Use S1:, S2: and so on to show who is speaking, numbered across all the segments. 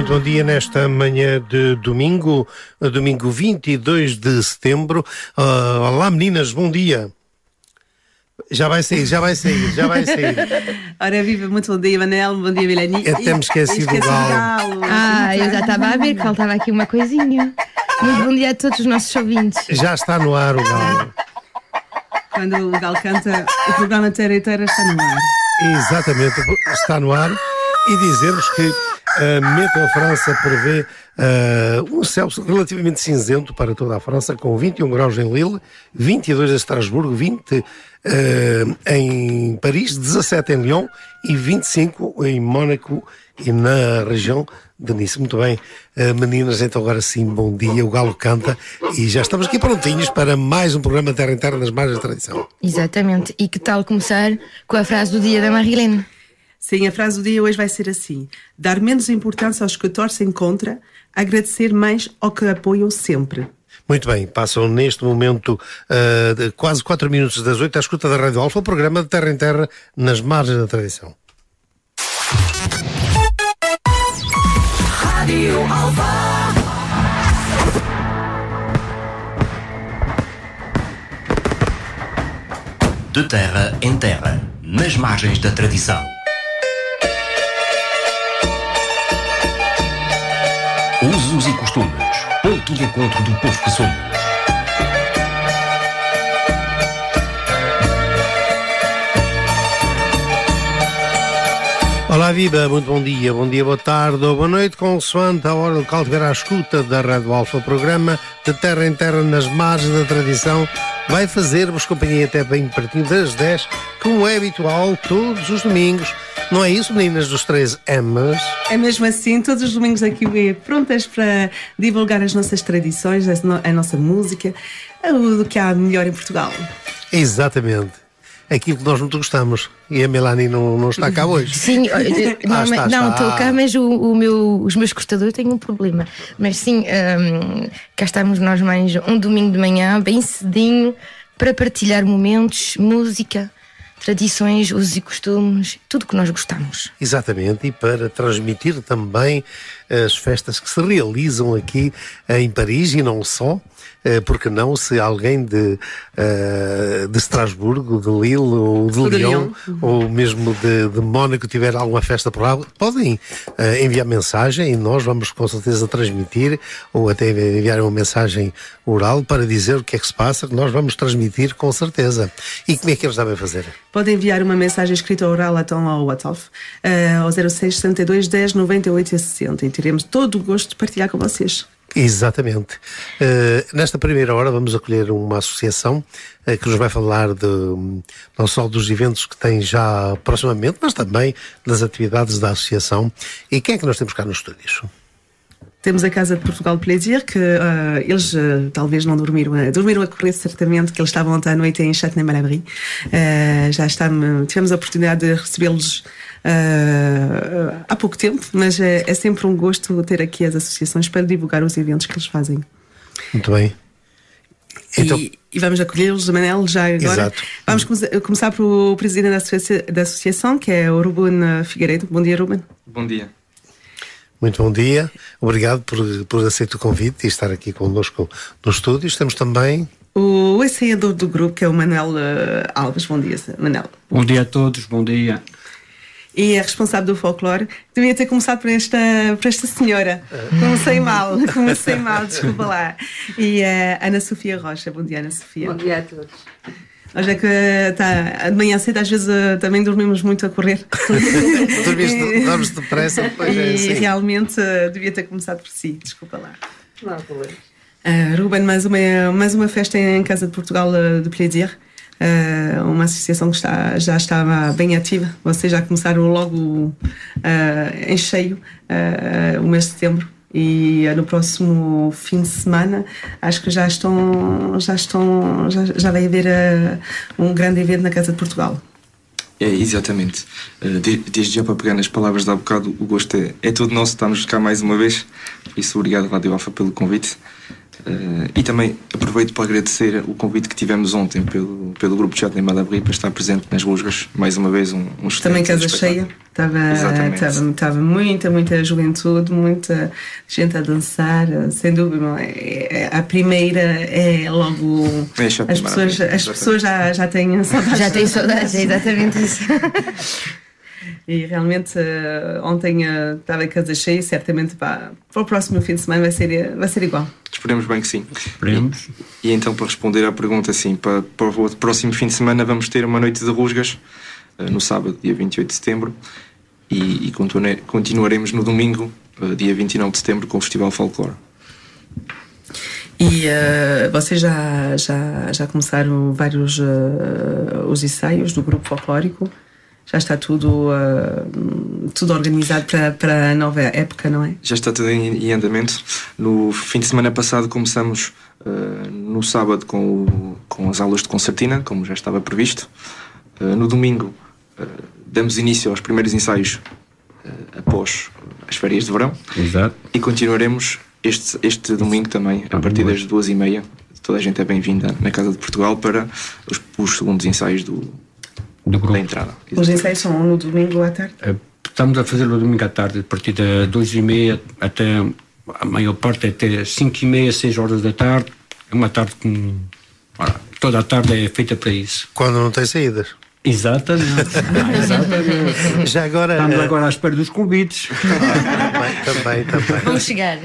S1: muito bom dia nesta manhã de domingo 22 de setembro. Olá meninas, bom dia. Já vai sair.
S2: Ora viva, muito bom dia Manel, bom dia Melanie.
S1: Temos esquecido o galo.
S3: Eu já estava a ver que faltava aqui uma coisinha. Muito bom dia a todos os nossos ouvintes.
S1: Já está no ar o galo.
S2: Quando o galo canta, o programa Terra e Terra está no ar.
S1: Exatamente, está no ar. E dizer-vos que a Meteo França prevê um céu relativamente cinzento para toda a França, com 21 graus em Lille, 22 em Estrasburgo, 20 em Paris, 17 em Lyon e 25 em Mónaco e na região de Nice. Muito bem, meninas, então agora sim, bom dia, o galo canta e já estamos aqui prontinhos para mais um programa Terra em Terra nas Margens da Tradição.
S3: Exatamente, e que tal começar com a frase do dia da Marilene?
S2: Sim, a frase do dia hoje vai ser assim: dar menos importância aos que torcem contra, agradecer mais ao que apoiam sempre.
S1: Muito bem, passam neste momento quase 4 minutos das 8 à escuta da Rádio Alfa, o programa de Terra em Terra nas Margens da Tradição.
S4: Rádio Alfa. De terra em terra, nas margens da tradição. Usos e costumes, ponto de encontro do povo que somos.
S1: Olá, viva, muito bom dia, boa tarde ou boa noite, consoante a hora local de ver à escuta da Rádio Alfa. O programa de Terra em Terra nas Margens da Tradição vai fazer-vos companhia até bem pertinho das 10, como é habitual, todos os domingos. Não é isso, meninas dos 3 M's?
S2: É mesmo assim, todos os domingos aqui prontas para divulgar as nossas tradições, a nossa música, o que há melhor em Portugal.
S1: Exatamente. Aquilo que nós muito gostamos. E a Melanie não está cá hoje.
S3: Sim, não estou cá, mas os meus gostadores têm um problema. Mas sim, cá estamos nós mais um domingo de manhã, bem cedinho, para partilhar momentos, música, tradições, usos e costumes, tudo que nós gostamos.
S1: Exatamente, e para transmitir também as festas que se realizam aqui em Paris e não só. Porque não, se alguém de Estrasburgo, de Lille ou de Lyon, ou mesmo de Mónaco tiver alguma festa por lá, podem enviar mensagem e nós vamos com certeza transmitir, ou até enviar uma mensagem oral para dizer o que é que se passa, que nós vamos transmitir com certeza. E como é que eles devem fazer?
S2: Podem enviar uma mensagem escrita oral então ao WhatsApp, ao 0662 10 98 60, e teremos todo o gosto de partilhar com vocês.
S1: Exatamente. Nesta primeira hora vamos acolher uma associação que nos vai falar não só dos eventos que tem já proximamente, mas também das atividades da associação. E quem é que nós temos cá nos estúdios?
S2: Temos a Casa de Portugal Plaisir, que eles talvez não dormiram a correr certamente, que eles estavam ontem à noite em Châtenay-Malabry. Tivemos a oportunidade de recebê-los há pouco tempo, mas é sempre um gosto ter aqui as associações para divulgar os eventos que eles fazem.
S1: Muito bem.
S2: Então, e vamos acolhê-los, Manel, já agora.
S1: Exato.
S2: Vamos começar pelo presidente da associação, que é o Ruben Figueiredo. Bom dia, Ruben.
S5: Bom dia.
S1: Muito bom dia. Obrigado por aceitar o convite e estar aqui connosco no estúdio. Temos também
S2: o ensaiador do grupo, que é o Manuel Alves. Bom dia, Manel.
S5: Bom dia a todos, bom dia.
S2: E é responsável do folclore. Devia ter começado por esta senhora. Comecei mal, desculpa lá. E a Ana Sofia Rocha. Bom dia, Ana Sofia.
S6: Bom dia a todos.
S2: Hoje é que de manhã cedo, às vezes também dormimos muito a correr.
S1: Dormes depressa.
S2: E realmente devia ter começado por si, desculpa lá.
S6: Não há problema.
S2: Ruben, mais uma festa em Casa de Portugal de Plaisir. Uma associação que já estava bem ativa. Vocês já começaram logo em cheio o mês de setembro, e no próximo fim de semana acho que já vai haver um grande evento na Casa de Portugal.
S5: É, exatamente. Desde já, para pegar nas palavras de há bocado, o gosto é todo nosso. Estamos cá mais uma vez, por isso obrigado Rádio Alfa pelo convite. E também aproveito para agradecer o convite que tivemos ontem pelo grupo de teatro em Malabry para estar presente nas rusgas, mais uma vez um
S2: também casa cheia, estava muita juventude, muita gente a dançar, sem dúvida. A primeira é logo as pessoas já têm saudades.
S3: Já têm saudades, é exatamente isso.
S2: E realmente ontem estava a casa cheia, certamente para o próximo fim de semana vai ser igual.
S5: Esperemos bem que sim.
S6: Esperemos.
S5: E então, para responder à pergunta, sim, para o próximo fim de semana vamos ter uma noite de rusgas no sábado, dia 28 de setembro, e continuaremos no domingo, dia 29 de setembro, com o Festival Folclore.
S2: E vocês já começaram vários os ensaios do grupo folclórico? Já está tudo organizado para a nova época, não é?
S5: Já está tudo em andamento. No fim de semana passado começamos no sábado com as aulas de concertina, como já estava previsto. No domingo damos início aos primeiros ensaios após as férias de verão.
S6: Exato.
S5: E continuaremos este domingo também, a partir das 2h30. Toda a gente é bem-vinda na Casa de Portugal para os segundos ensaios do grupo. Da entrada.
S2: Os ensaios são no domingo à tarde?
S6: Estamos a fazer no domingo à tarde, a partir das 2h30 até a maior parte até 5h30, 6 horas da tarde. É uma tarde com... toda a tarde é feita para isso.
S1: Quando não tem saídas.
S6: Exatamente. Exatamente.
S1: Já agora,
S6: estamos agora à espera dos convites.
S1: Também.
S3: Vamos chegar.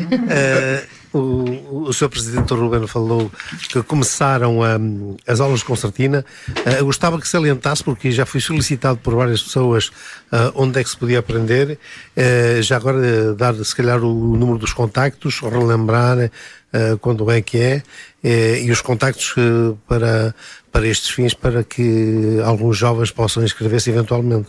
S1: O Sr. Presidente Ruben falou que começaram as aulas de concertina. Gostava que salientasse, porque já fui solicitado por várias pessoas onde é que se podia aprender. Já agora dar, se calhar, o número dos contactos, relembrar quando é que é, e os contactos para estes fins, para que alguns jovens possam inscrever-se eventualmente.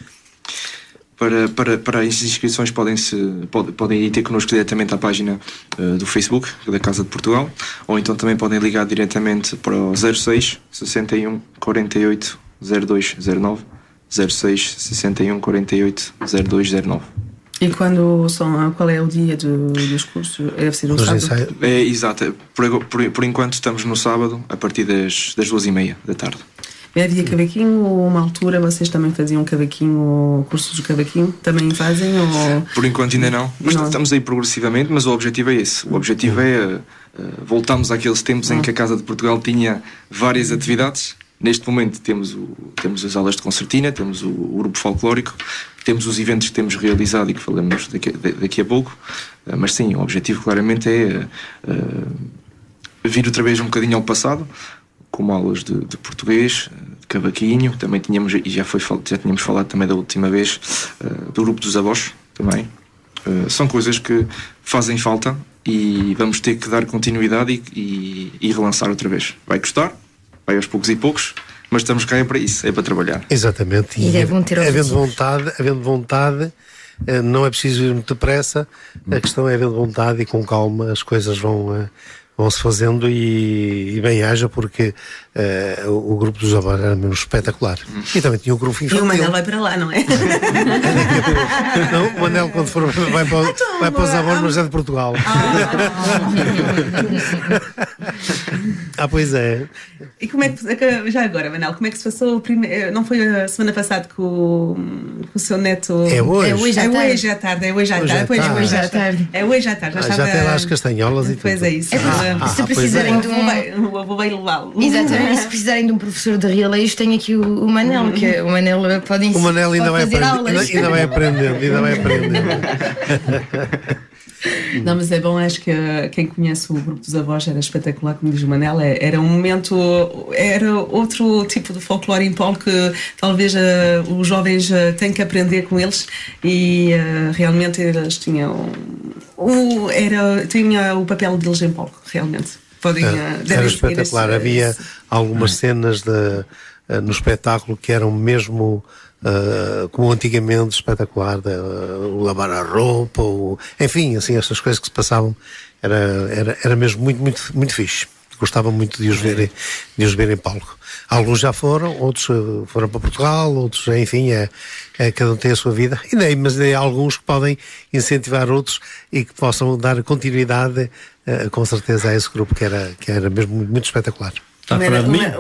S5: Para as inscrições podem ir ter connosco diretamente à página do Facebook da Casa de Portugal, ou então também podem ligar diretamente para o 06 61 48 0209, 06 61 48 0209.
S2: E qual é o dia dos cursos? Deve ser no sábado?
S5: Exato. Por enquanto estamos no sábado, a partir das 2h30 da tarde.
S2: Havia cavaquinho ou uma altura vocês também faziam cavaquinho ou cursos de cavaquinho? Também fazem? Ou...
S5: Por enquanto ainda não. Mas estamos aí progressivamente, mas o objetivo é esse. O objetivo é voltarmos àqueles tempos em que a Casa de Portugal tinha várias atividades. Neste momento temos as aulas de concertina, temos o grupo folclórico, temos os eventos que temos realizado e que falamos daqui a pouco. Mas sim, o objetivo claramente é vir outra vez um bocadinho ao passado, como aulas de português, de cavaquinho. Também tínhamos, e já tínhamos falado também da última vez, do grupo dos avós também. São coisas que fazem falta e vamos ter que dar continuidade e relançar outra vez. Vai custar, vai aos poucos e poucos, mas estamos cá para isso, é para trabalhar.
S1: Exatamente. E havendo vontade, não é preciso ir muito depressa, a questão é havendo vontade e com calma as coisas vão-se fazendo e bem haja, porque o grupo dos avós era mesmo espetacular. E também tinha o grupo infantil.
S2: E o Manel vai para lá, não é?
S1: Não, o Manel quando for vai para os avós, mas é de Portugal. Pois é.
S2: E como é que, já agora, Manel, como é que se passou o primeiro... Não foi a semana passada que o seu neto...
S1: É hoje.
S2: É hoje à tarde.
S3: É hoje à tarde.
S2: Já
S1: tem lá as castanholas e tudo.
S2: Pois é isso.
S3: Se precisarem de
S2: o avô vai levá-lo.
S3: Exatamente, se precisarem de um professor de relés, tenho aqui o Manel, que o Manel pode ensinar.
S1: O Manel ainda vai aprendendo.
S2: Não, mas é bom, acho que quem conhece o grupo dos avós era espetacular, como diz o Manel, era um momento, era outro tipo de folclore em polo que talvez os jovens têm que aprender com eles, e realmente eles tinham tinha o papel deles em polo, realmente.
S1: Era espetacular, havia algumas cenas no espetáculo que eram mesmo... como antigamente, espetacular, o lavar a roupa, enfim, assim, estas coisas que se passavam, era mesmo muito, muito, muito fixe. gostava muito de os ver em palco. Alguns já foram, outros foram para Portugal, outros, enfim, cada um tem a sua vida. Mas há alguns que podem incentivar outros e que possam dar continuidade, com certeza, a esse grupo que era mesmo muito espetacular.
S6: Está a falar de mim?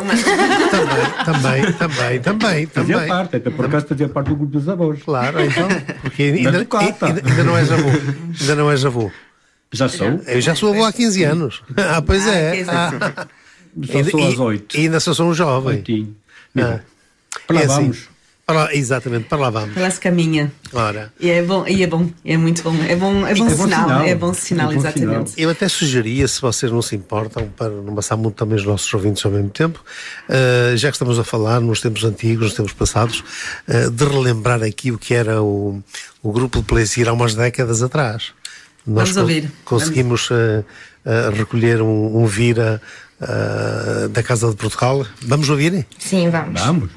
S1: Também.
S6: Fazia parte, até por acaso fazia parte do grupo dos avós.
S1: Claro, então, porque ainda não és avô. Ainda não és avô.
S6: Já sou?
S1: Eu já sou avô há 15 anos. Pois é.
S6: Só sou às 8.
S1: E ainda sou um jovem.
S6: Para lá vamos.
S1: Exatamente, para lá vamos.
S2: Para lá se caminha.
S1: Ora.
S2: E é bom, é muito bom. É bom sinal, exatamente.
S1: Eu até sugeria, se vocês não se importam, para não passar muito também os nossos ouvintes ao mesmo tempo, já que estamos a falar nos tempos antigos, nos tempos passados, de relembrar aqui o que era o grupo de Plaisir há umas décadas atrás. Nós conseguimos recolher um vira da Casa de Portugal. Vamos ouvir?
S3: Sim, vamos.
S6: Vamos.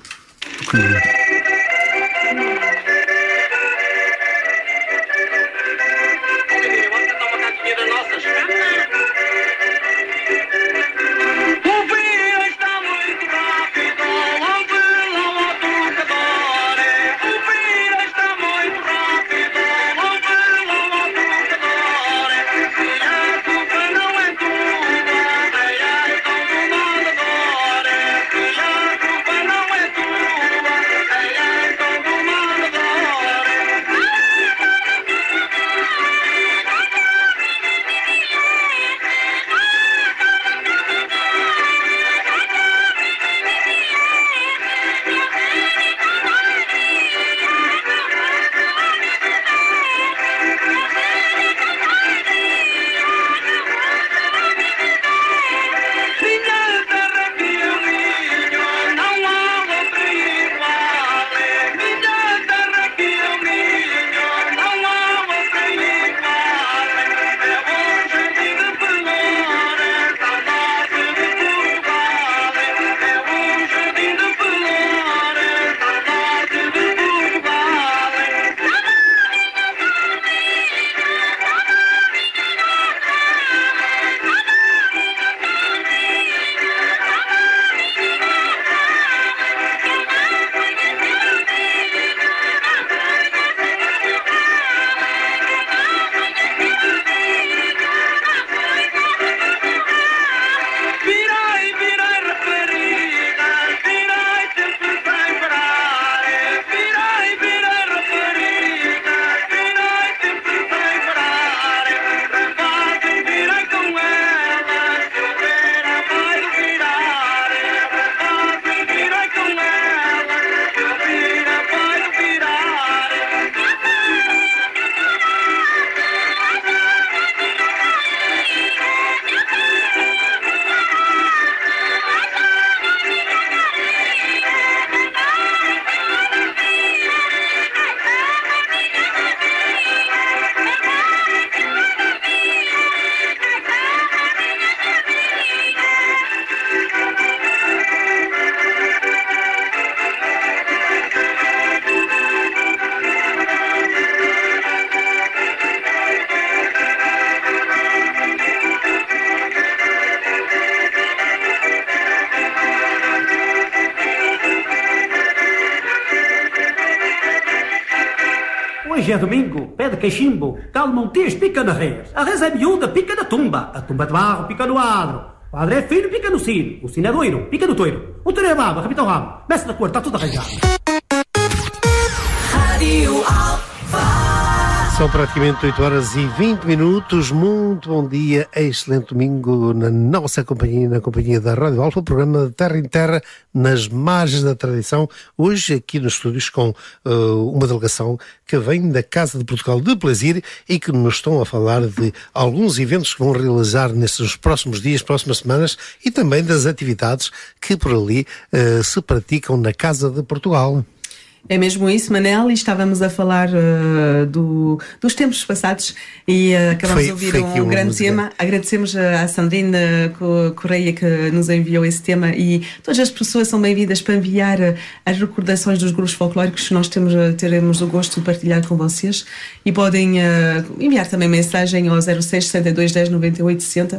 S7: Hoje é domingo, pé de cachimbo, calma um tês, pica na res. A res é miúda, pica na tumba. A tumba de barro, pica no adro. O adro é fino, pica no sino. O sino é doiro, pica no toiro. O toiro é baba, repita o rabo. Mestre da cor, está tudo arranjado.
S1: Rádio São praticamente 8h20. Muito bom dia, excelente domingo na nossa companhia, na companhia da Rádio Alfa, o programa de Terra em Terra, nas margens da tradição. Hoje aqui nos estúdios com uma delegação que vem da Casa de Portugal de Plaisir e que nos estão a falar de alguns eventos que vão realizar nestes próximos dias, próximas semanas, e também das atividades que por ali se praticam na Casa de Portugal.
S2: É mesmo isso, Manel, e estávamos a falar dos tempos passados e acabamos de ouvir um grande tema. Agradecemos à Sandrine Correia que nos enviou esse tema, e todas as pessoas são bem-vindas para enviar as recordações dos grupos folclóricos que nós teremos o gosto de partilhar com vocês, e podem enviar também mensagem ao 06 62 10 98 60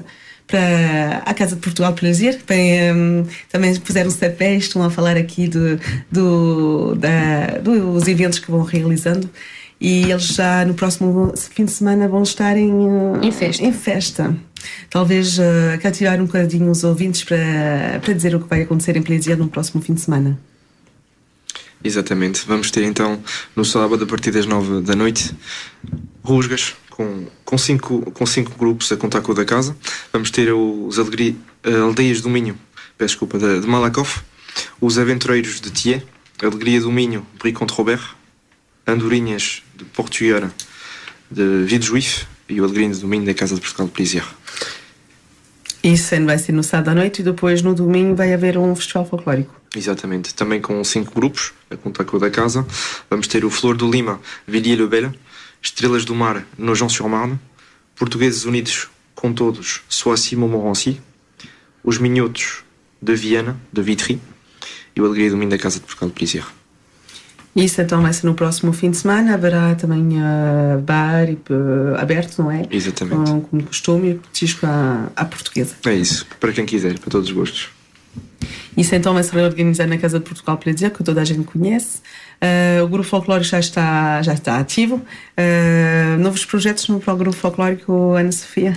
S2: para a Casa de Portugal Plaisir. Também puseram-se a pé, estão a falar aqui dos eventos que vão realizando. E eles já no próximo fim de semana vão estar em festa. Talvez cativar um bocadinho os ouvintes para dizer o que vai acontecer em Plaisir no próximo fim de semana.
S5: Exatamente. Vamos ter então no sábado, a partir das 9 da noite, rusgas com cinco grupos a contar com o da casa. Vamos ter os Aldeias do Minho, de Malakoff, os Aventureiros de Thiers, Alegria do Minho, Bricante Robert, Andorinhas de Portuguera, de Villejuif e o Alegria do Minho da Casa de Portugal de Plaisir.
S2: Isso vai ser no sábado à noite e depois no domingo vai haver um festival folclórico.
S5: Exatamente, também com 5 grupos a contar com o da casa. Vamos ter o Flor do Lima, Villiers-le-Bel, Estrelas do Mar, Nogent-sur-Marne, Portugueses Unidos com Todos, Soissy-Montmorency, os Minhotos de Viana, de Vitry e o Alegria do Minho da Casa de Portugal de Plaisir.
S2: Isso então vai ser no próximo fim de semana. Haverá também bar aberto, não é?
S5: Exatamente.
S2: Como costume, petisco à portuguesa.
S5: É isso, para quem quiser, para todos os gostos.
S2: Isso então vai se reorganizar na Casa de Portugal Plaisir, que toda a gente conhece. O Grupo Folclórico já está ativo. Novos projetos para o Grupo Folclórico, Ana Sofia?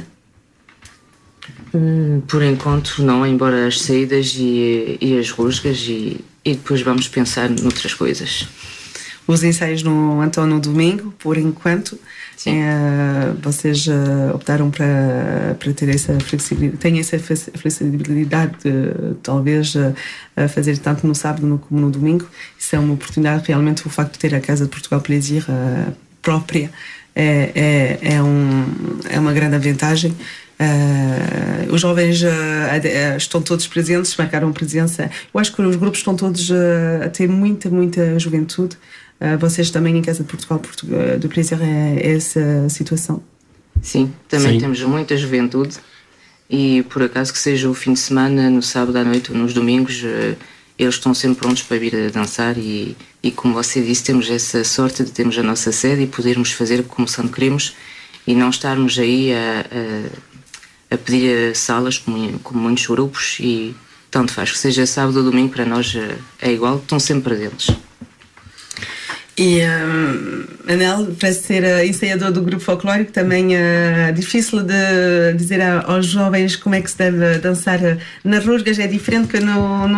S8: Por enquanto não, embora as saídas e as rusgas e depois vamos pensar noutras coisas.
S2: Os ensaios no domingo, por enquanto. Sim. Vocês optaram para ter essa flexibilidade, têm essa flexibilidade de talvez fazer tanto no sábado como no domingo. Isso é uma oportunidade, realmente. O facto de ter a Casa de Portugal Plaisir própria é uma grande vantagem. Os jovens estão todos presentes, marcaram presença. Eu acho que os grupos estão todos a ter muita juventude. Vocês também em Casa de Portugal do Plaisir é essa situação?
S8: Sim, também temos muita juventude e por acaso que seja o fim de semana, no sábado à noite ou nos domingos, eles estão sempre prontos para vir a dançar e como você disse, temos essa sorte de termos a nossa sede e podermos fazer como santo queremos e não estarmos aí a pedir salas como muitos grupos e tanto faz que seja sábado ou domingo, para nós é igual, estão sempre presentes.
S2: E Anel, para ser ensaiador do grupo folclórico, também é difícil de dizer aos jovens como é que se deve dançar nas rusgas. É diferente que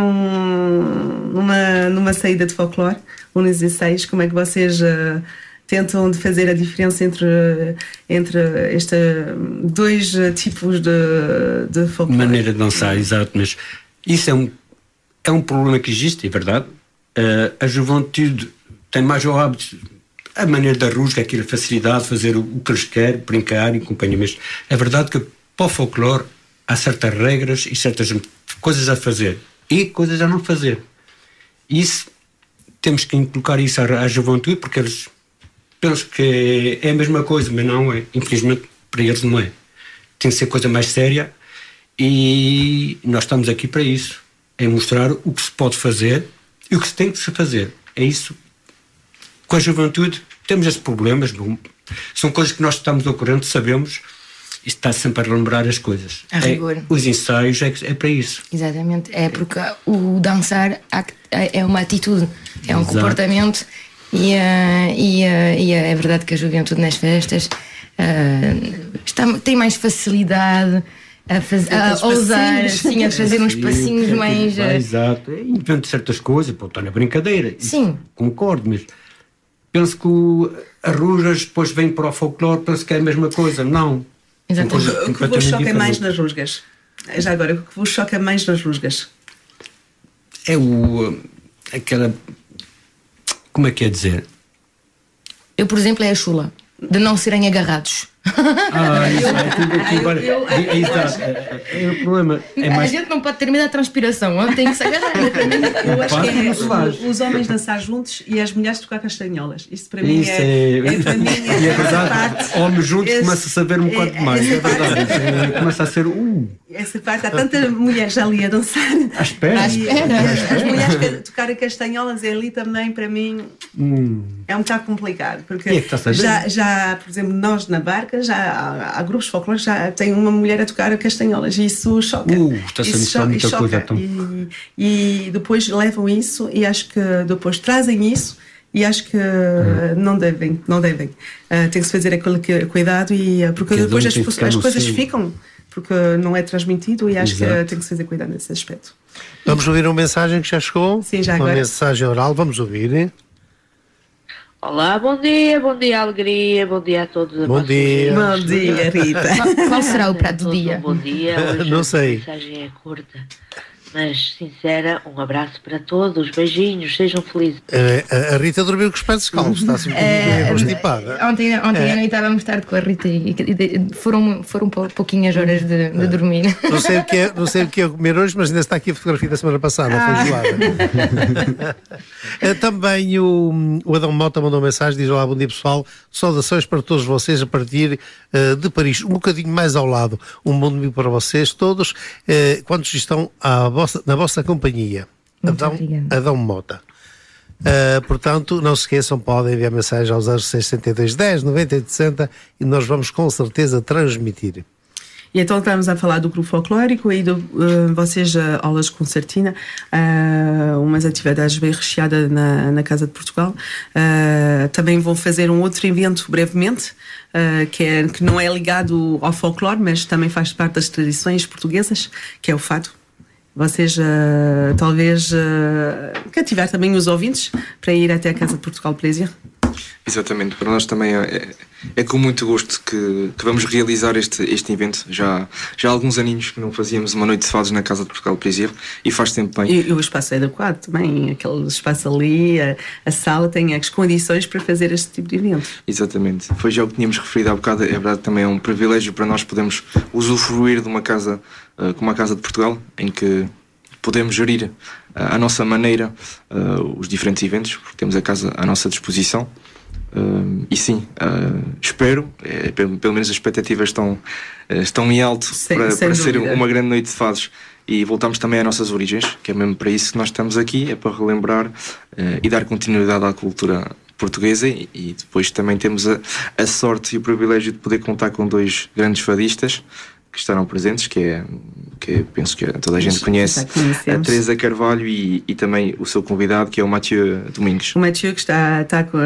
S2: numa saída de folclore, ou nos ensaios. Como é que vocês tentam de fazer a diferença entre estes dois tipos de folclore?
S6: Maneira de dançar, exato, mas isso é um problema que existe, é verdade. A juventude tem mais o hábito, a maneira da rusga, aquela facilidade de fazer o que eles querem, brincar e companhia. Mas é verdade que para o folclore há certas regras e certas coisas a fazer e coisas a não fazer. Isso, temos que colocar isso à juventude, porque eles pensam que é a mesma coisa, mas não é. Infelizmente, para eles não é. Tem que ser coisa mais séria e nós estamos aqui para isso. É mostrar o que se pode fazer e o que se tem que se fazer. É isso. Com a juventude temos esses problemas, são coisas que nós estamos ao corrente, sabemos, e está sempre a relembrar as coisas.
S3: A rigor.
S6: Os ensaios é para isso.
S3: Exatamente, é porque o dançar é uma atitude, é um comportamento e é verdade que a juventude nas festas tem mais facilidade a ousar, assim, a fazer uns passinhos mais...
S6: Exato, invento certas coisas, pô, está na brincadeira.
S3: Sim.
S6: Concordo, mas penso que as rusgas depois vêm para o folclore, penso que é a mesma coisa. Não.
S2: Exatamente. O que vos choca mais nas rusgas? Já agora, o que vos choca mais nas rusgas?
S6: É aquela... Como é que é dizer?
S3: Eu, por exemplo, é a chula, de não serem agarrados.
S6: É o problema.
S3: A gente não pode ter medo da transpiração, tem que se agarrar.
S2: Eu acho que é os homens dançar juntos e as mulheres tocar castanholas. Isso para mim é
S6: verdade. Homens juntos começa a saber um bocado mais. É verdade. Começa a ser
S2: essa parte, há tanta mulheres ali a dançar.
S6: À espera.
S2: As mulheres tocarem castanholas ali também, para mim, é um bocado complicado. Porque já, por exemplo, nós na barca há grupos folclóricos que já tem uma mulher a tocar castanholas e isso choca.
S6: Está-se a mostrar muita coisa. Então.
S2: E depois levam isso e acho que depois trazem isso e acho que não devem. Tem que se fazer aquele cuidado porque depois as coisas ficam, porque não é transmitido e acho que tem que se fazer cuidado nesse aspecto.
S1: Vamos ouvir uma mensagem que já chegou?
S2: Sim, já agora.
S1: Uma mensagem oral, vamos ouvir.
S9: Olá, bom dia, alegria, bom dia a todos.
S1: Bom dia.
S2: Bom dia, Rita.
S3: Qual será o prato do dia?
S9: Bom dia, hoje
S1: não sei.
S9: A mensagem é curta, mas sincera. Um abraço para todos, beijinhos, sejam felizes.
S1: A Rita dormiu com os pés descalços, está assim constipada.
S3: Ontem à noite estávamos tarde com a Rita e foram pouquinhas horas de dormir.
S1: Não sei o que é comer hoje, mas ainda está aqui a fotografia da semana passada, foi gelada. Também o Adão Mota mandou mensagem, diz: olá, bom dia pessoal, saudações para todos vocês a partir de Paris, um bocadinho mais ao lado. Um bom domingo para vocês todos, quantos estão na vossa companhia. Adão Mota. Portanto, não se esqueçam, podem enviar mensagem aos 0662 10 90 60 e nós vamos com certeza transmitir.
S2: E então estamos a falar do grupo folclórico e vocês, aulas de concertina, umas atividades bem recheadas na Casa de Portugal. Também vão fazer um outro evento brevemente, que não é ligado ao folclore, mas também faz parte das tradições portuguesas, que é o fado. Vocês talvez cativar também os ouvintes para ir até a Casa de Portugal Plaisir.
S5: Exatamente, para nós também é com muito gosto que vamos realizar este evento. Já há alguns aninhos que não fazíamos uma noite de fados na Casa de Portugal Plaisir e faz tempo bem.
S2: E o espaço é adequado também, aquele espaço ali, a sala tem as condições para fazer este tipo de evento.
S5: Exatamente, foi já o que tínhamos referido há bocado. É verdade, também é um privilégio para nós podermos usufruir de uma casa como a Casa de Portugal, em que podemos gerir à nossa maneira os diferentes eventos, porque temos a casa à nossa disposição. E sim, espero, pelo menos as expectativas estão em alto para ser uma grande noite de fados. E voltamos também às nossas origens, que é mesmo para isso que nós estamos aqui, é para relembrar e dar continuidade à cultura portuguesa. E depois também temos a sorte e o privilégio de poder contar com dois grandes fadistas que estarão presentes, que penso que toda a gente conhece, a Teresa Carvalho e também o seu convidado, que é o Mathieu Domingos.
S2: O Mathieu que está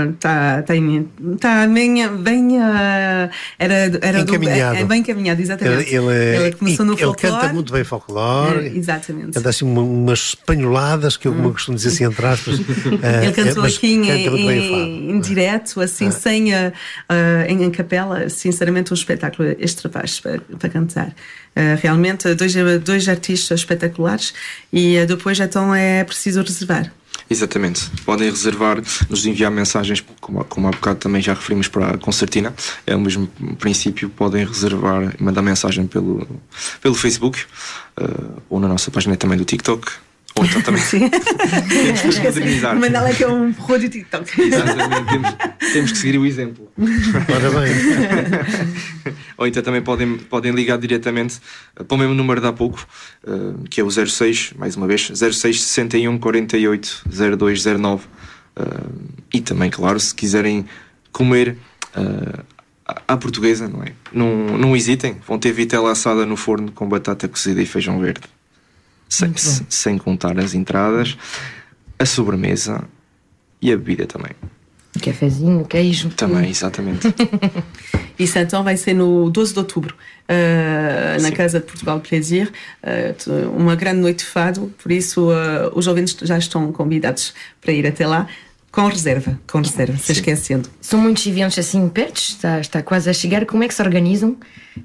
S2: bem encaminhado, exatamente.
S1: Ele
S2: começou no folclore.
S1: Ele canta muito bem folclore.
S2: Exatamente.
S1: Canta assim umas espanholadas, que eu costumo dizer assim, entre aspas.
S2: Ele cantou aqui em direto, assim, sem em capela. Sinceramente, um espetáculo extravagante para cantar. Realmente dois artistas espetaculares e depois então é preciso reservar.
S5: Exatamente, podem reservar, nos enviar mensagens, como há bocado também já referimos para a concertina, é o mesmo princípio, podem reservar e mandar mensagem pelo Facebook ou na nossa página também do TikTok. Ou então também temos que modernizar.
S2: Mandá-la que é um pro de TikTok.
S5: Exatamente, temos que seguir o exemplo.
S1: Ora bem.
S5: Ou então também podem ligar diretamente para o mesmo número de há pouco, que é o 06, mais uma vez, 06 61 48 0209. E também, claro, se quiserem comer à portuguesa, não é? Não hesitem, vão ter vitela assada no forno com batata cozida e feijão verde. Sem contar as entradas, a sobremesa e a bebida também.
S3: Cafezinho, queijo.
S5: Também, exatamente.
S2: Isso então vai ser no 12 de outubro, na Casa de Portugal Plaisir, uma grande noite de fado, por isso os ouvintes já estão convidados para ir até lá. Com reserva, se esquecendo.
S3: São muitos eventos assim perto, está quase a chegar. Como é que se organizam?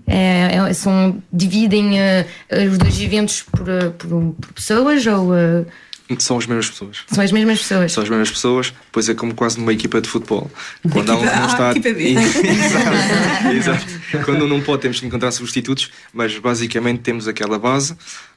S3: Dividem os dois eventos por pessoas ou...
S5: São as mesmas pessoas.
S3: São as mesmas pessoas.
S5: São as mesmas pessoas, pois é como quase numa equipa de futebol. Quando há um que não está... Exato. Quando não pode, temos que encontrar substitutos, mas basicamente temos aquela base...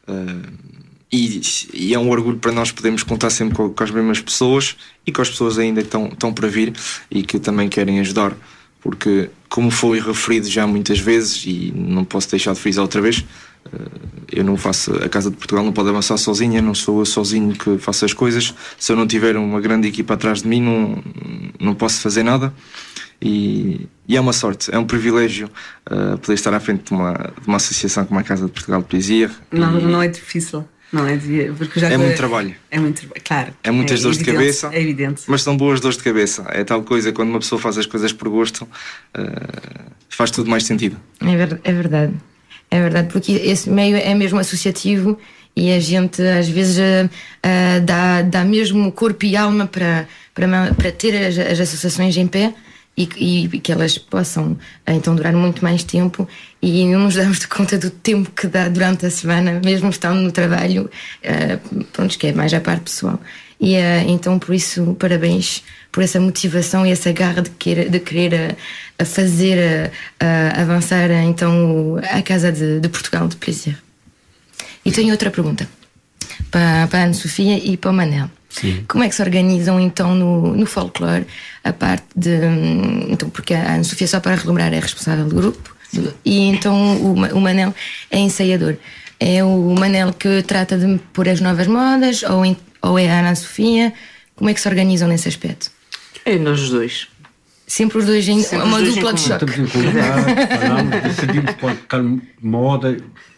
S5: E é um orgulho para nós podermos contar sempre com as mesmas pessoas e com as pessoas ainda que estão para vir e que também querem ajudar, porque como foi referido já muitas vezes e não posso deixar de frisar outra vez, eu não faço, a Casa de Portugal não pode avançar sozinha, não sou eu sozinho que faço as coisas. Se eu não tiver uma grande equipa atrás de mim não posso fazer nada e é uma sorte, é um privilégio poder estar à frente de uma associação como a Casa de Portugal de Plaisir.
S2: Não é difícil. Não é, porque já
S5: muito trabalho.
S2: É muito trabalho, claro.
S5: É muitas dores de cabeça.
S2: É evidente.
S5: Mas são boas dores de cabeça. É tal coisa, quando uma pessoa faz as coisas por gosto, faz tudo mais sentido.
S3: É verdade. É verdade, porque esse meio é mesmo associativo e a gente às vezes dá mesmo corpo e alma para ter as associações em pé. E que elas possam então durar muito mais tempo, e não nos damos de conta do tempo que dá durante a semana, mesmo estando no trabalho, pronto, que é mais a parte pessoal. E então, por isso, parabéns por essa motivação e essa garra de querer fazer avançar então a Casa de Portugal de Plaisir. E tenho outra pergunta para a Ana Sofia e para o Manel.
S6: Sim.
S3: Como é que se organizam então no folclore a parte de... Então, porque a Ana Sofia, só para relembrar, é responsável do grupo, e então o Manel é ensaiador. É o Manel que trata de pôr as novas modas, ou é a Ana Sofia? Como é que se organizam nesse aspecto?
S8: É nós os dois.
S3: Sempre os dois em uma dupla de choque.
S6: Estamos em contato, falamos, decidimos qualquer moda.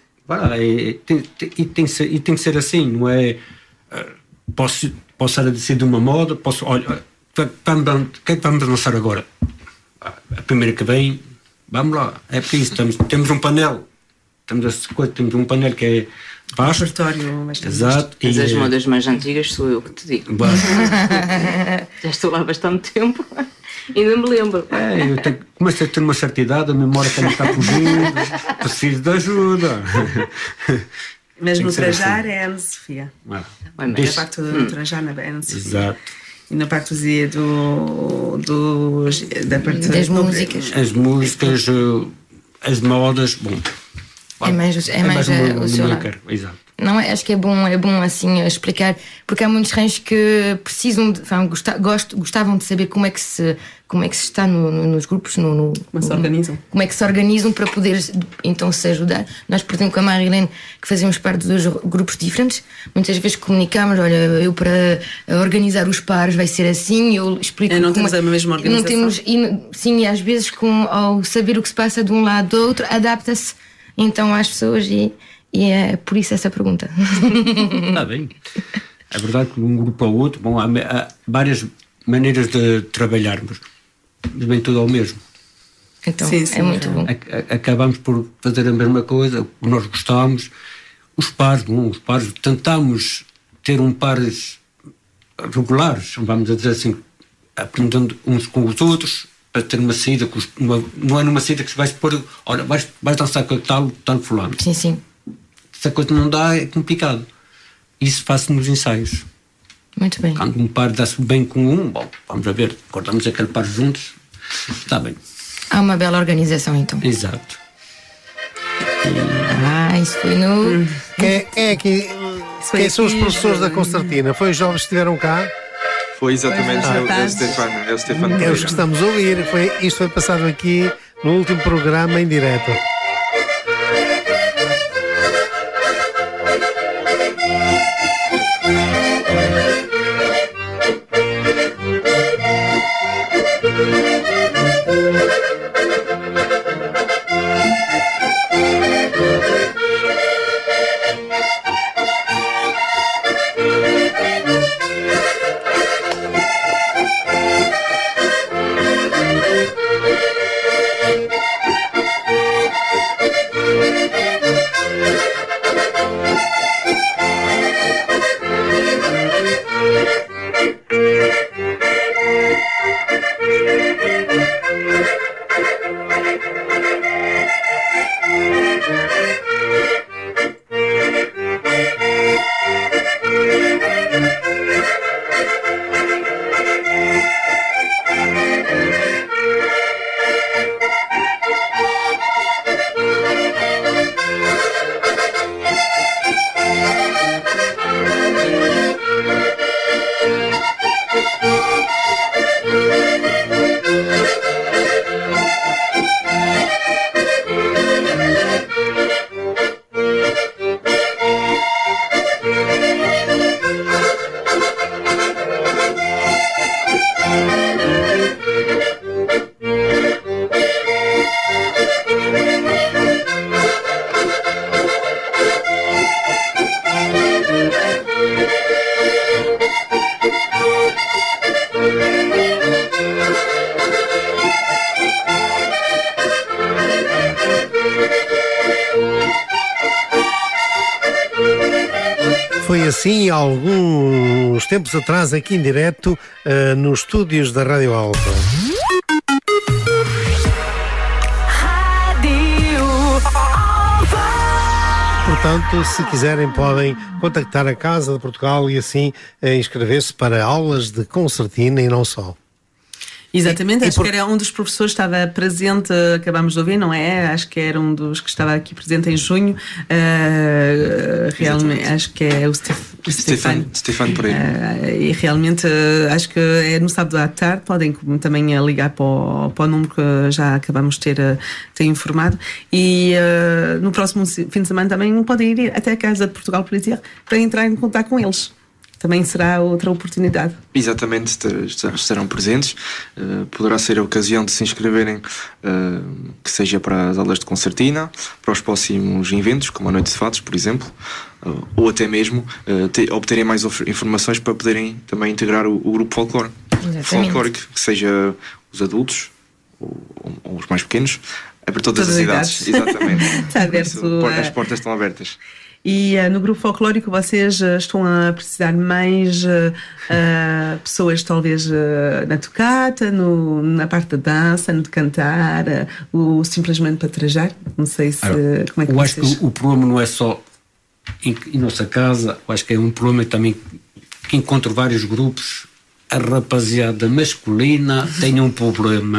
S6: Tem que ser assim, não é... Posso estar a decidir uma moda, olha, o que é que vamos lançar agora? A primeira que vem, vamos lá, é por isso, temos um painel, temos um painel que é vasto. Exato.
S8: Mas as modas mais antigas sou eu que te digo. Já estou lá há bastante tempo, ainda me lembro.
S6: Eu comecei a ter uma certa idade, a memória também está fugindo, preciso de ajuda.
S2: Mas no trajar assim. É a Ana Sofia.
S8: Na
S2: parte do trajar é a Ana Sofia.
S6: Exato.
S2: E na parte da parte
S3: das músicas.
S6: As músicas, as modas, bom.
S3: É mais o seu lado.
S6: Exato.
S3: Não, acho que é bom assim explicar, porque há muitos ranchos que precisam gostavam de saber como é que se está nos grupos, como é que se organizam para poder então se ajudar. Nós, por exemplo, com a Marilene, que fazemos parte de dois grupos diferentes, muitas vezes comunicamos, olha, eu para organizar os pares vai ser assim, eu explico.
S2: Não temos a mesma organização.
S3: Não temos, sim, e às vezes ao saber o que se passa de um lado do outro, adapta-se então às pessoas e é por isso essa pergunta.
S6: Está bem. É verdade que de um grupo ao outro, bom, há várias maneiras de trabalharmos, mas bem tudo ao mesmo.
S3: Então, sim, é muito bom.
S6: Acabamos por fazer a mesma coisa, o que nós gostamos. Os pares, tentamos ter pares regulares, vamos dizer assim, aprendendo uns com os outros, para ter uma saída, não é numa saída que se vai pôr, olha, vais dançar com tal fulano.
S3: Sim, sim.
S6: Se a coisa não dá, é complicado. Isso faz-se nos ensaios.
S3: Muito bem.
S6: Quando um par dá-se bem com bom, vamos a ver, acordamos aquele par juntos, está bem.
S3: Há uma bela organização, então.
S6: Exato.
S3: Isso foi no...
S1: Quem são os professores da concertina? Foi os jovens que estiveram cá?
S5: Foi exatamente o Stefano.
S1: É os que estamos a ouvir. Isto foi passado aqui no último programa em direto. foi assim há alguns tempos atrás, aqui em direto, nos estúdios da Rádio Alfa. Portanto, se quiserem, podem contactar a Casa de Portugal e assim inscrever-se para aulas de concertina e não só.
S2: Exatamente, acho que era um dos professores que estava presente, acabámos de ouvir, não é? Acho que era um dos que estava aqui presente em junho. Realmente, acho que é o
S5: Stefano Pereira.
S2: E realmente, acho que é no sábado à tarde, podem também ligar para o número que já acabamos de ter informado. E no próximo fim de semana também podem ir até a Casa de Portugal para entrar em contato com eles. Também será outra oportunidade.
S5: Exatamente, estarão presentes. Poderá ser a ocasião de se inscreverem, que seja para as aulas de concertina, para os próximos eventos, como a Noite de Fados, por exemplo, ou até mesmo obterem mais informações para poderem também integrar o grupo folclórico, que seja os adultos ou os mais pequenos, para todas as idades. Exatamente.
S2: Está aberto,
S5: as portas estão abertas.
S2: E no grupo folclórico vocês estão a precisar mais pessoas talvez na tocata, na parte da dança, no de cantar, ou simplesmente para trajar? Não sei se... como é que
S6: eu acho que o problema não é só em nossa casa, eu acho que é um problema também que encontro vários grupos. A rapaziada masculina tem um problema.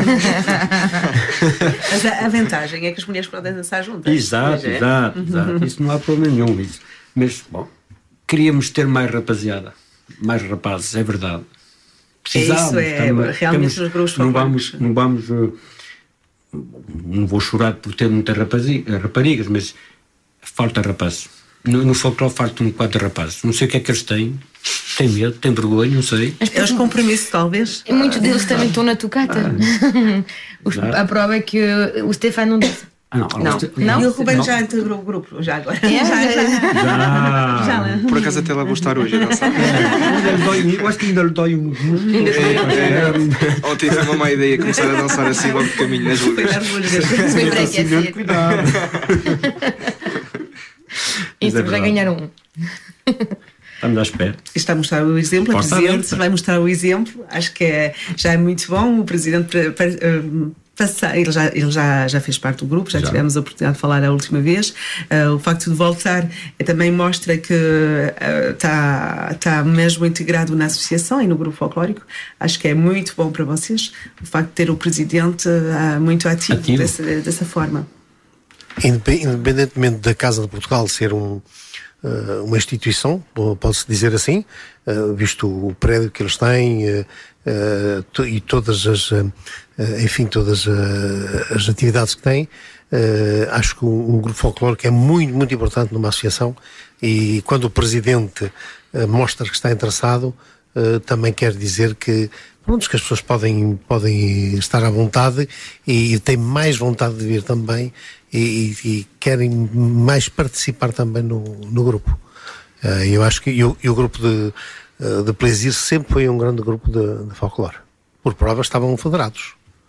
S2: Mas a vantagem é que as mulheres podem dançar juntas.
S6: Exato. Isso não há problema nenhum. Mas, bom, queríamos ter mais rapaziada, mais rapazes, é verdade. Precisávamos.
S2: Realmente nos grupos
S6: não vou chorar por ter muitas raparigas, mas falta rapazes. No folclore faltam 4 rapazes. Não sei o que é que eles têm. Tem medo, tem vergonha, não sei.
S2: É os compromissos, talvez.
S3: E muitos deles também estão na tocata. A prova é que o Stefano não dança.
S2: Não. E o Rubén já integrou o grupo, já agora.
S5: Já. Por acaso até lá vou estar hoje a dançar.
S6: Eu acho que ainda lhe dói um...
S5: Ontem foi uma má ideia começar a dançar assim logo de caminho nas luvas.
S6: Cuidado.
S3: Isso, já ganharam um.
S6: Estamos à espera.
S2: Está a mostrar o exemplo, a Presidente vai mostrar o exemplo. Acho que já é muito bom. O Presidente ele já fez parte do grupo, já tivemos a oportunidade de falar a última vez. O facto de voltar também mostra que está mesmo integrado na associação e no grupo folclórico. Acho que é muito bom para vocês o facto de ter o Presidente muito ativo. Dessa forma.
S1: Independentemente da Casa de Portugal ser uma instituição, pode-se dizer assim, visto o prédio que eles têm e todas as atividades que têm, acho que um grupo folclórico é muito, muito importante numa associação, e quando o Presidente mostra que está interessado, também quer dizer que as pessoas podem estar à vontade e têm mais vontade de vir também e querem mais participar também no grupo. Eu acho que o grupo de Plaisir sempre foi um grande grupo de folclore. Por prova, estavam federados.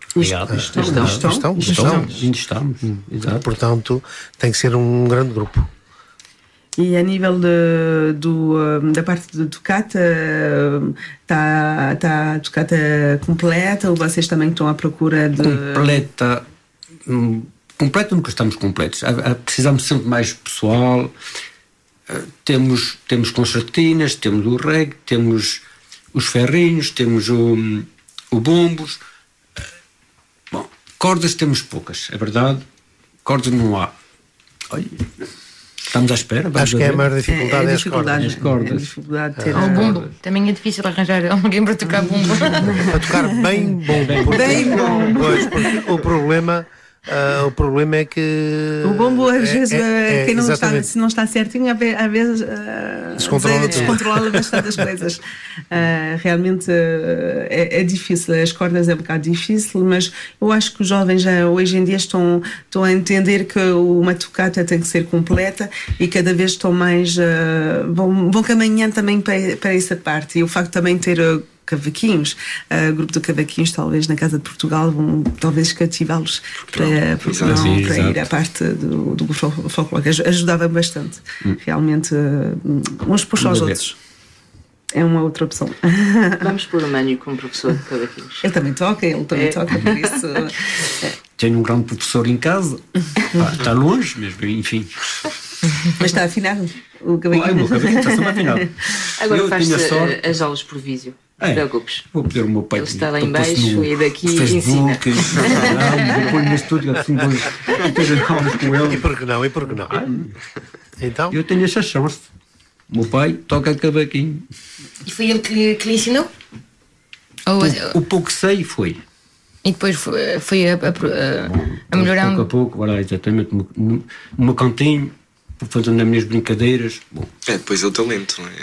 S6: Estamos. Exato.
S1: Portanto, tem que ser um grande grupo.
S2: E a nível da parte de tocata, está a tocata completa, ou vocês também estão à procura de...
S6: Completa nunca estamos completos. Precisamos sempre mais pessoal. Temos concertinas, temos o reggae, temos os ferrinhos, temos o bombos. Bom, cordas temos poucas, é verdade. Cordas não há. Olha... Estamos à espera.
S1: Acho que é a maior dificuldade as cordas.
S3: O bumbo. Também é difícil arranjar alguém para tocar bumbo.
S1: Para tocar bem bumbo. Pois, porque o problema é que...
S2: O bombo, às vezes, quem não está, se não está certinho, às vezes descontrola bastante as coisas. Realmente é difícil. As cordas é um bocado difícil, mas eu acho que os jovens já hoje em dia estão a entender que uma tocata tem que ser completa e cada vez estão mais... vão caminhando também para essa parte. E o facto de também ter cavaquinhos. O grupo de cavaquinhos, talvez na Casa de Portugal, vão talvez cativá-los para ir à parte do folclore. Ajudava bastante. Realmente, uns puxam aos outros. É uma outra opção.
S8: Vamos pôr o Mânio como professor de cavaquinhos.
S2: Ele também toca, por isso.
S6: Tenho um grande professor em casa. Está longe, mas enfim.
S2: Mas está afinado o cavaquinho.
S6: O meu cavaquinho está sempre afinado.
S8: Agora faz as aulas por vídeo. Não te preocupes.
S6: Vou pedir o meu pai.
S8: Ele está lá em baixo e daqui ensina.
S6: Eu ponho no estúdio assim, depois aulas com ele.
S1: E por que não? Então?
S6: Eu tenho essa chance. O meu pai toca cavaquinho.
S3: E foi ele que lhe ensinou?
S6: O pouco que sei foi.
S3: E depois foi a melhorando?
S6: Pouco a pouco, vai lá, exatamente, no meu cantinho, fazendo as minhas brincadeiras. Bom.
S5: Depois é o talento, não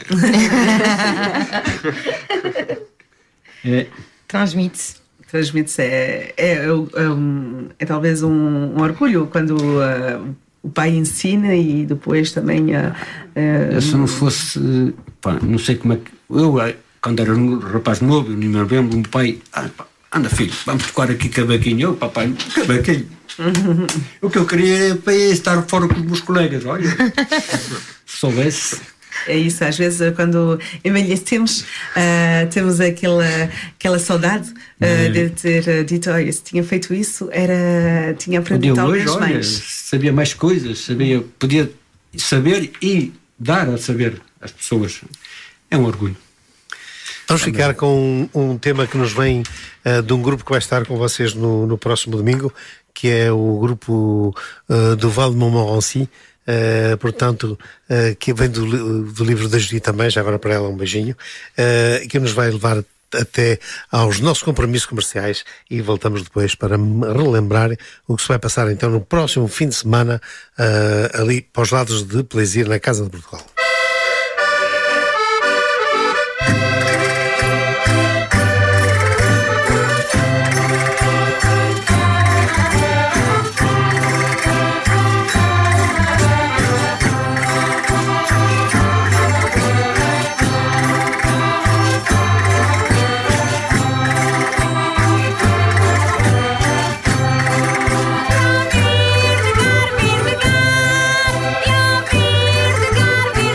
S3: é? Transmite-se.
S2: É talvez um orgulho quando o pai ensina e depois também...
S6: Se não fosse... não sei como é que... Eu, quando era um rapaz novo, eu nem me lembro, o meu pai... Anda, filho, vamos tocar aqui cavaquinho. Eu, papai, cavaquinho. O que eu queria era para estar fora com os meus colegas, olha. Se soubesse...
S2: É isso, às vezes quando envelhecemos temos aquela saudade de ter dito, olha, se tinha feito isso, tinha aprendido talvez mais.
S6: Sabia mais coisas, podia saber e dar a saber às pessoas. É um orgulho.
S1: Vamos ficar com um tema que nos vem de um grupo que vai estar com vocês no próximo domingo, que é o grupo do Val de Montmorency. Portanto, que vem do livro da Judy também, já agora para ela um beijinho, que nos vai levar até aos nossos compromissos comerciais e voltamos depois para relembrar o que se vai passar então no próximo fim de semana ali para os lados de Plaisir, na Casa de Portugal.
S10: Vir de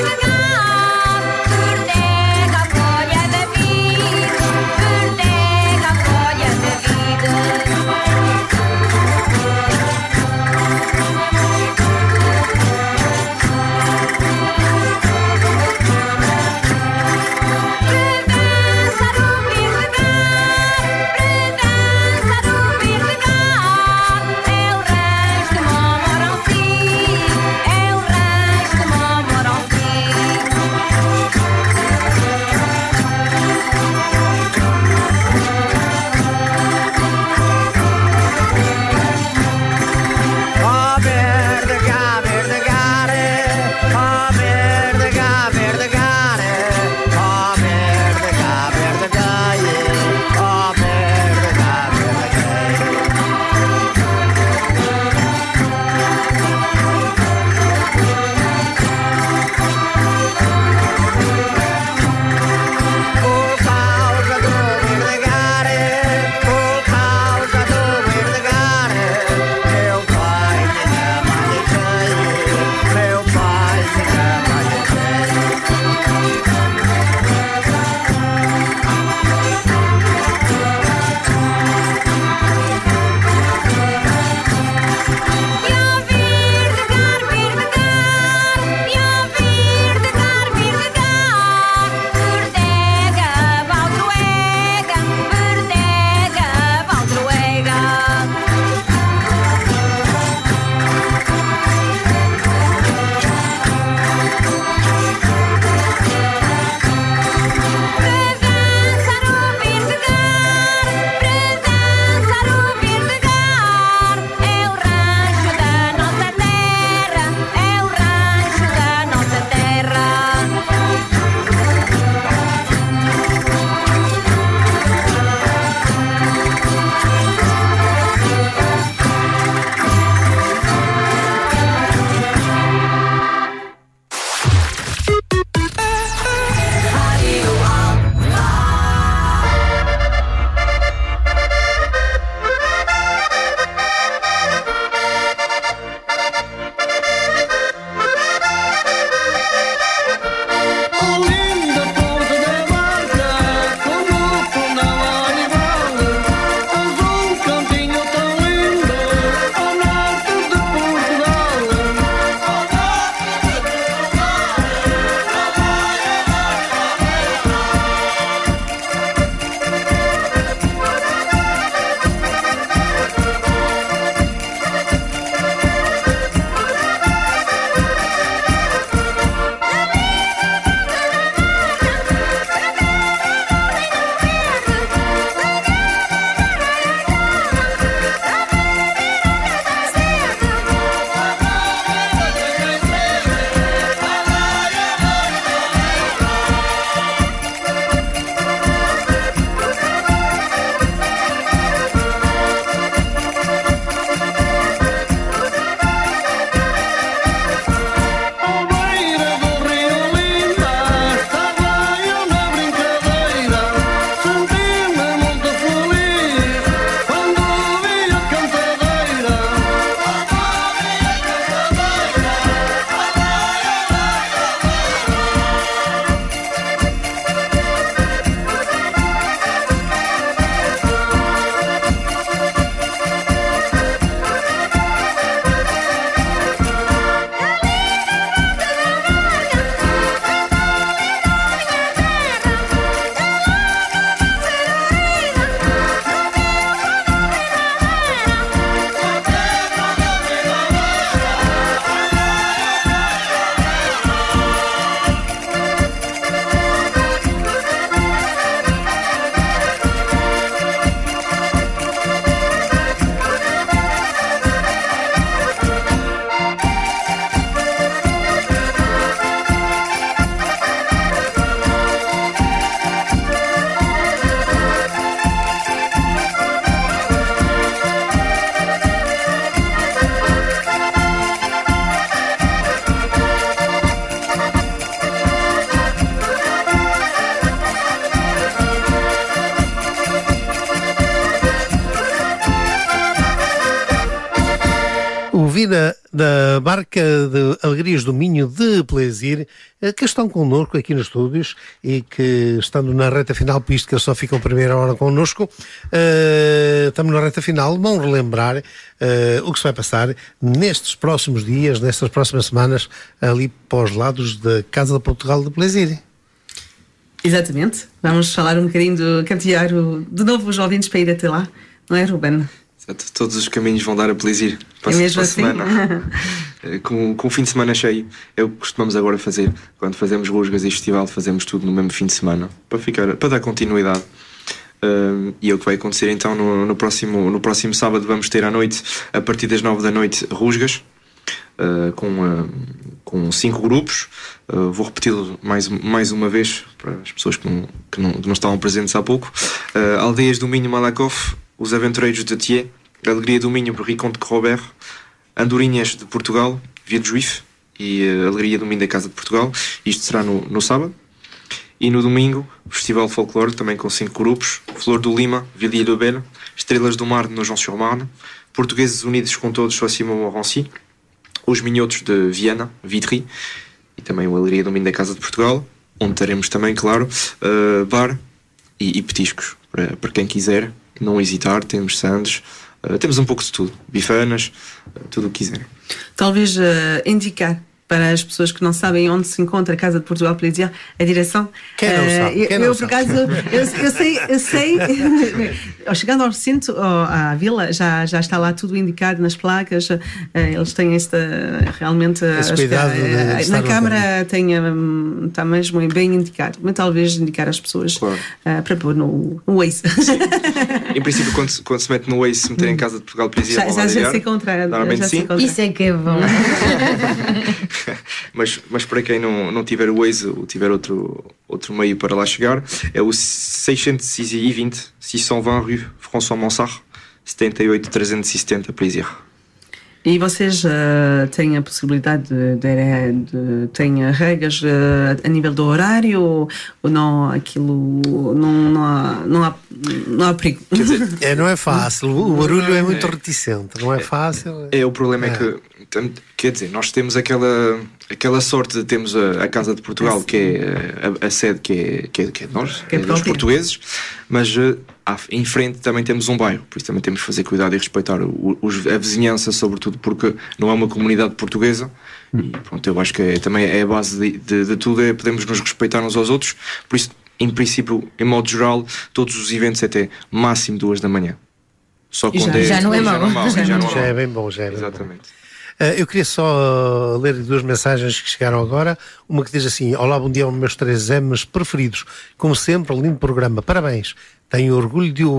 S1: da barca de Alegrias do Minho de Plaisir, que estão connosco aqui nos estúdios e que, estando na reta final, por isto que eles só ficam primeira hora connosco, estamos na reta final, vão relembrar o que se vai passar nestes próximos dias, nestas próximas semanas, ali para os lados da Casa de Portugal de Plaisir.
S2: Exatamente. Vamos falar um bocadinho do campear de novo os ouvintes para ir até lá, não é, Ruben?
S5: Todos os caminhos vão dar a Plaisir para a semana. Com o fim de semana cheio, é o que costumamos agora fazer. Quando fazemos rusgas e festival, fazemos tudo no mesmo fim de semana para dar continuidade. E é o que vai acontecer então no próximo sábado. Vamos ter à noite, a partir das 9 da noite, rusgas com 5 grupos. Vou repeti-lo mais uma vez para as pessoas que não estavam presentes há pouco. Aldeias do Minho, Malakoff, Os Aventureiros de Thiers, Alegria do Minho, Riconte de Robert, Andorinhas de Portugal, Via de Juif e Alegria do Minho da Casa de Portugal. Isto será no sábado. E no domingo, Festival de Folclore, também com 5 grupos: Flor do Lima, Villiers-le-Bel, Estrelas do Mar, no Nogent-sur-Marne, Portugueses Unidos com Todos, Soissons-Montmorency, Os Minhotos de Viana, Vitry, e também a Alegria do Minho da Casa de Portugal, onde teremos também, claro, bar e petiscos, para quem quiser não hesitar. Temos sandes, temos um pouco de tudo, bifanas, tudo o que quiser.
S2: Talvez indicar para as pessoas que não sabem onde se encontra a Casa de Portugal Plaisir a direção.
S1: Quem não sabe?
S2: Eu por acaso, eu sei chegando ao recinto, à vila, já está lá tudo indicado nas placas. Eles têm realmente
S1: esse cuidado
S2: na Câmara está mesmo bem indicado, mas talvez indicar às pessoas, claro, para pôr no Waze.
S5: Em princípio, quando se mete no Waze, se meter em Casa de Portugal Plaisir,
S2: já se encontra.
S5: Normalmente sim.
S3: Isso é que é bom.
S5: Mas para quem não tiver o Waze ou tiver outro meio para lá chegar, é o 620 Rue François Monsard, 78 370 Plaisir.
S2: E vocês têm a possibilidade têm regras a nível do horário ou não? Aquilo não há perigo?
S5: Quer dizer,
S1: não é fácil, o barulho é muito reticente, não é fácil.
S5: O problema é que, quer dizer, nós temos aquela sorte de termos a Casa de Portugal, que é a sede que é de nós, dos portugueses, mas em frente também temos um bairro, por isso também temos que fazer cuidado e respeitar a vizinhança, sobretudo porque não é uma comunidade portuguesa. E pronto, eu acho que também é a base de tudo, podemos nos respeitar uns aos outros. Por isso, em princípio, em modo geral, todos os eventos até máximo 2 da manhã. Só quando
S3: já não é mau.
S1: Já é bem bom,
S5: exatamente.
S1: Eu queria só ler 2 mensagens que chegaram agora. Uma que diz assim: olá, bom dia aos meus 3 M's preferidos. Como sempre, lindo programa, parabéns. Tenho orgulho de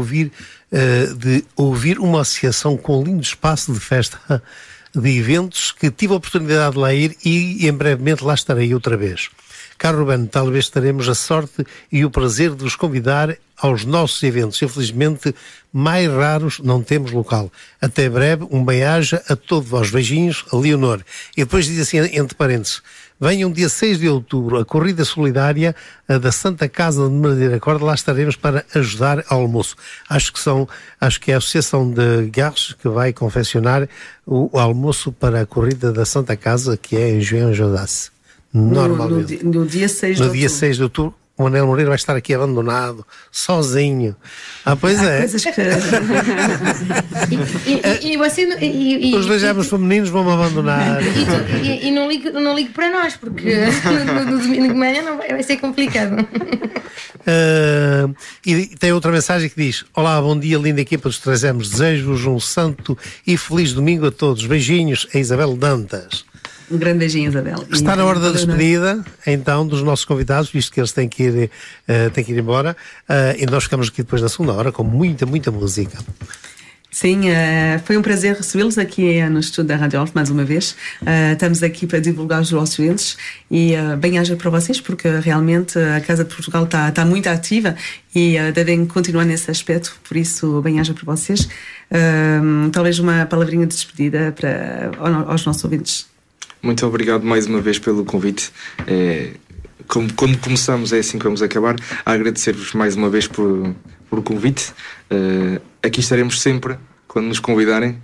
S1: ouvir uma associação com um lindo espaço de festa, de eventos, que tive a oportunidade de lá ir e em brevemente lá estarei outra vez. Caro Ruben, talvez teremos a sorte e o prazer de os convidar aos nossos eventos. Infelizmente, mais raros não temos local. Até breve, um bem-aja a todos vós. Beijinhos, a Leonor. E depois diz assim, entre parênteses: venham dia 6 de outubro, a corrida solidária da Santa Casa de Madeira Corda, lá estaremos para ajudar ao almoço. Acho que é a Associação de Garres que vai confeccionar o almoço para a corrida da Santa Casa, que é em João Jodasse. Normalmente.
S2: No dia 6 de outubro.
S1: No dia 6 de outubro, o Manel Moreira vai estar aqui abandonado, sozinho. Pois é.
S2: Coisas que...
S1: Os 2 M's femininos vão-me abandonar.
S3: E não ligo para nós, porque no domingo de manhã vai ser complicado.
S1: E tem outra mensagem que diz: olá, bom dia, linda equipa dos 3 M's. Desejo-vos um santo e feliz domingo a todos. Beijinhos, a Isabel Dantas.
S2: Um grande beijinho, Isabel.
S1: Está na hora da despedida, então, dos nossos convidados, visto que eles têm que ir embora. E nós ficamos aqui depois na segunda hora com muita, muita música.
S2: Sim, foi um prazer recebê-los aqui no estúdio da Rádio Alto mais uma vez. Estamos aqui para divulgar os vossos eventos e bem-aja para vocês, porque realmente a Casa de Portugal está muito ativa e devem continuar nesse aspecto, por isso bem-aja para vocês. Talvez uma palavrinha de despedida aos nossos ouvintes.
S5: Muito obrigado mais uma vez pelo convite. Como começamos, é assim que vamos acabar. A agradecer-vos mais uma vez por o convite. Aqui estaremos sempre, quando nos convidarem.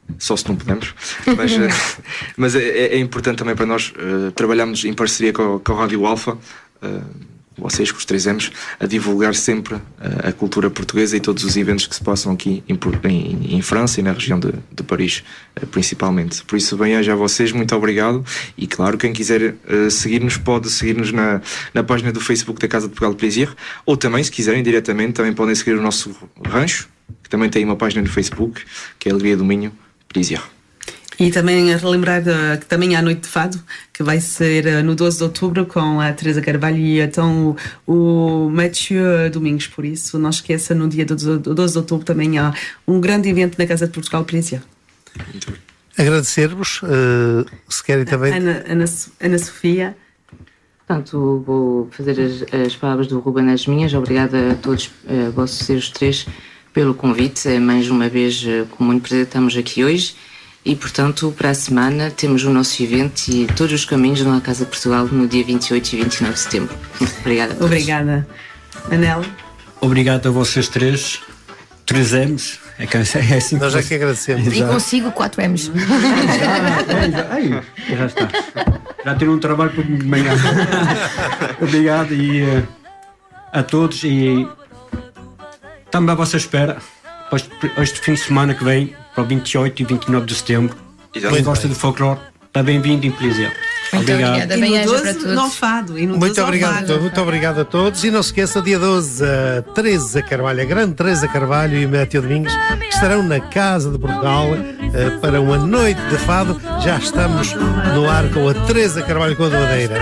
S5: só se não podemos, mas é importante também para nós trabalharmos em parceria com a Rádio Alfa, vocês com os 3Ms, a divulgar sempre a cultura portuguesa e todos os eventos que se passam aqui em França e na região de Paris, principalmente. Por isso, bem-aja a vocês, muito obrigado. E claro, quem quiser seguir-nos, pode seguir-nos na página do Facebook da Casa de Portugal de Plaisir, ou também, se quiserem diretamente, também podem seguir o nosso rancho, que também tem uma página no Facebook, que é Alegria do Minho Plaisir.
S2: E também a relembrar que também há a Noite de Fado, que vai ser no 12 de outubro com a Teresa Carvalho e então o Mathieu Domingos. Por isso, não esqueça, no dia do 12 de outubro também há um grande evento na Casa de Portugal Plaisir.
S1: Agradecer-vos, se querem também...
S2: Ana Sofia.
S8: Portanto, vou fazer as palavras do Ruben as minhas. Obrigada a todos, vocês três, pelo convite. É mais uma vez com muito prazer que estamos aqui hoje. E, portanto, para a semana temos o nosso evento e todos os caminhos vão à Casa de Portugal no dia 28 e 29 de setembro. Obrigada a todos.
S2: Obrigada. Manel?
S6: Obrigado a vocês três. 3Ms. É assim.
S1: Nós já que agradecemos.
S3: E consigo 4Ms.
S6: Já está. Já tenho um trabalho para de manhã. Obrigado e a todos e estamos à vossa espera este fim de semana que vem, para o 28 e 29 de setembro. Quem gosta de folclore está bem-vindo em Plaisir.
S3: Obrigada, bem-aja para todos.
S2: No Fado,
S1: muito obrigado a todos. E não se esqueça, dia 12, a Teresa Carvalho, a grande Teresa Carvalho e o Mathieu Domingos estarão na Casa de Portugal para uma noite de fado. Já estamos no ar com a Teresa Carvalho com a doadeira.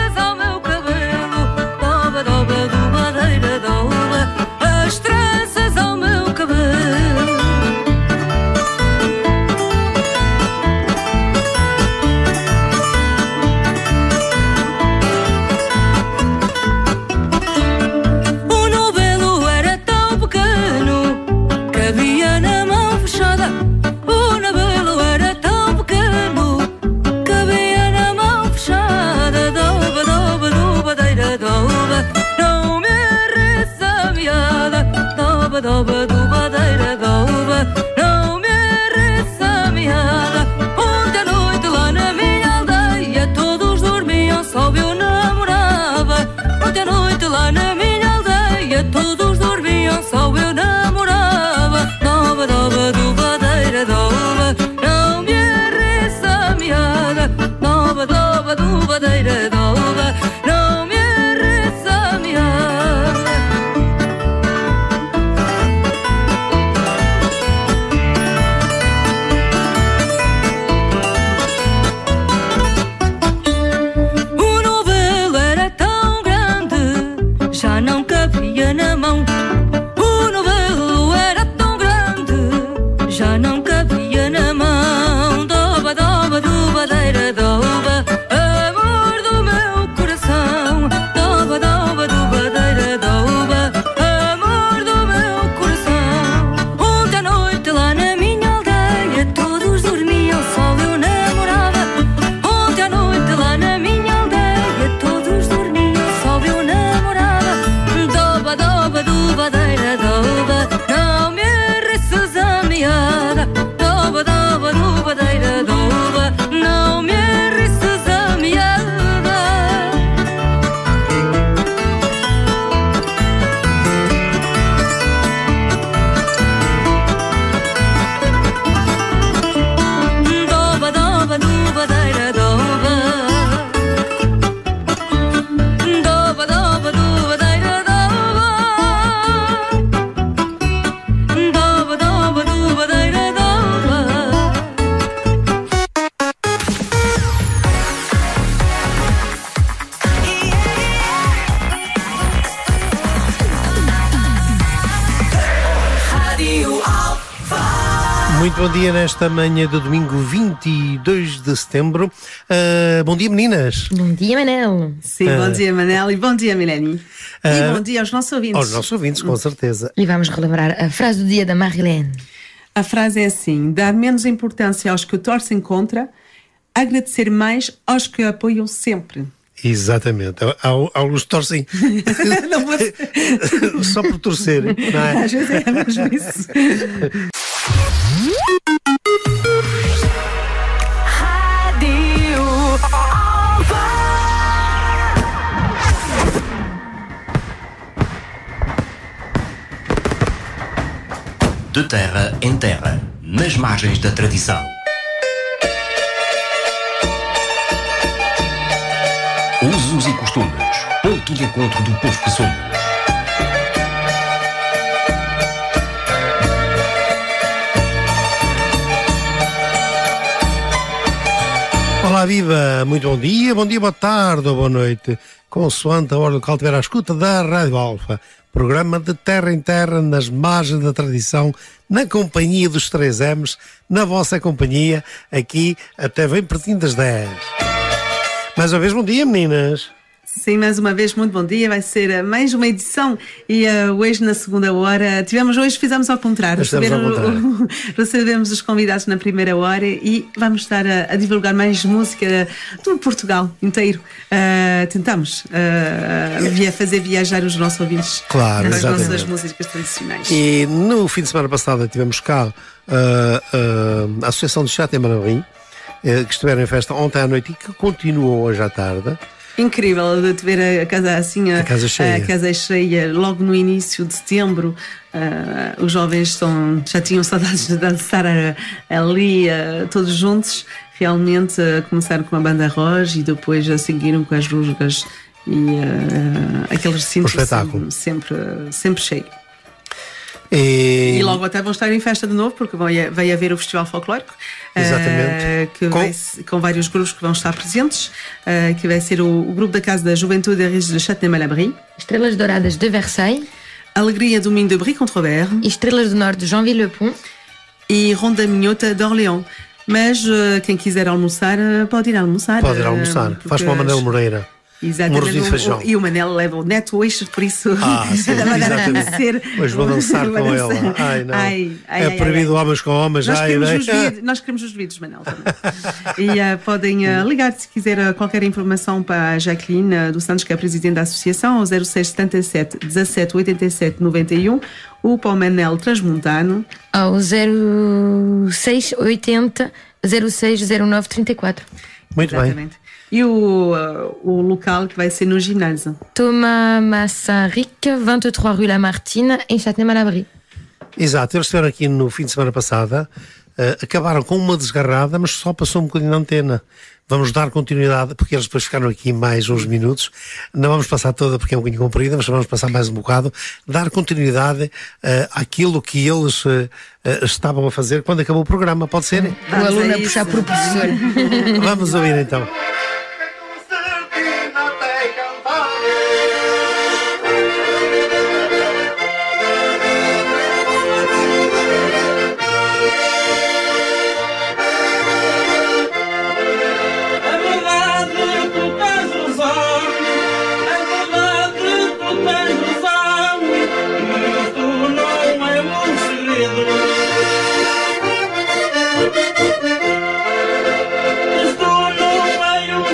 S1: Muito bom dia nesta manhã do domingo 22 de setembro. Bom dia, meninas.
S3: Bom dia, Manel.
S2: Sim, bom dia, Manel, e bom dia, Milene. E bom dia aos nossos ouvintes.
S1: Aos nossos ouvintes, com certeza.
S3: E vamos relembrar a frase do dia da Marilene.
S2: A frase é assim: dar menos importância aos que torcem contra, agradecer mais aos que apoiam sempre.
S1: Exatamente. Alguns torcem só por torcer, não é?
S2: Às vezes é mesmo isso.
S4: De terra em terra, nas margens da tradição. Usos e costumes, ponto de encontro do povo que somos.
S1: Olá, viva! Muito bom dia, boa tarde ou boa noite. Consoante a hora local estiver à escuta da Rádio Alfa. Programa de terra em terra, nas margens da tradição, na companhia dos 3Ms, na vossa companhia, aqui até bem pertinho das 10. Mais uma vez, bom dia, meninas.
S2: Sim, mais uma vez, muito bom dia. Vai ser mais uma edição e hoje, na segunda hora, fizemos ao contrário. Recebemos os convidados na primeira hora e vamos estar a divulgar mais música do Portugal inteiro. Tentamos fazer viajar os nossos ouvintes nas nossas músicas tradicionais.
S1: E no fim de semana passado tivemos cá a Associação de Château Manarim, que estiveram em festa ontem à noite e que continuou hoje à tarde.
S2: Incrível de ver a casa assim, a casa cheia logo no início de setembro. Os jovens já tinham saudades de dançar ali todos juntos. Realmente começaram com a banda Roge e depois seguiram com as rusgas e aquele recinto sempre cheio. E logo até vão estar em festa de novo, porque vai haver o Festival Folclórico. Exatamente. Com vários grupos que vão estar presentes, que vai ser o grupo da Casa da Juventude de Châtenay-Malabry,
S3: Estrelas Douradas de Versailles,
S2: Alegria do Minho de Brie-Contrebert
S3: e Estrelas do Norte de Joinville-le-Pont
S2: e Ronda Minhota de Orléans. Mas quem quiser almoçar, pode ir almoçar.
S1: Faz como a Manel Moreira.
S2: Exatamente, e o Manel leva o neto hoje, por isso
S1: hoje vou dançar com ela. Ai, não. É proibido homens com homens.
S2: Nós queremos os vídeos, Manel, também. E podem ligar se quiser qualquer informação para a Jacqueline dos Santos, que é a presidente da associação, ao 0677 17 87 91, ou para o Manel Transmontano
S3: ao 0680 0609 34.
S1: Muito
S2: Exatamente.
S1: Bem.
S2: E o local que vai ser no ginásio?
S3: Thomas Massaric, 23 Rue Lamartine, em Châtenay-Malabry.
S1: Exato, eles estiveram aqui no fim de semana passada, acabaram com uma desgarrada, mas só passou um bocadinho na antena. Vamos dar continuidade, porque eles depois ficaram aqui mais uns minutos. Não vamos passar toda porque é um bocadinho comprida, mas vamos passar mais um bocado. Dar continuidade àquilo que eles estavam a fazer quando acabou o programa, pode ser?
S3: O aluno a puxar por professor.
S1: Vamos ouvir então.
S10: Isto não é um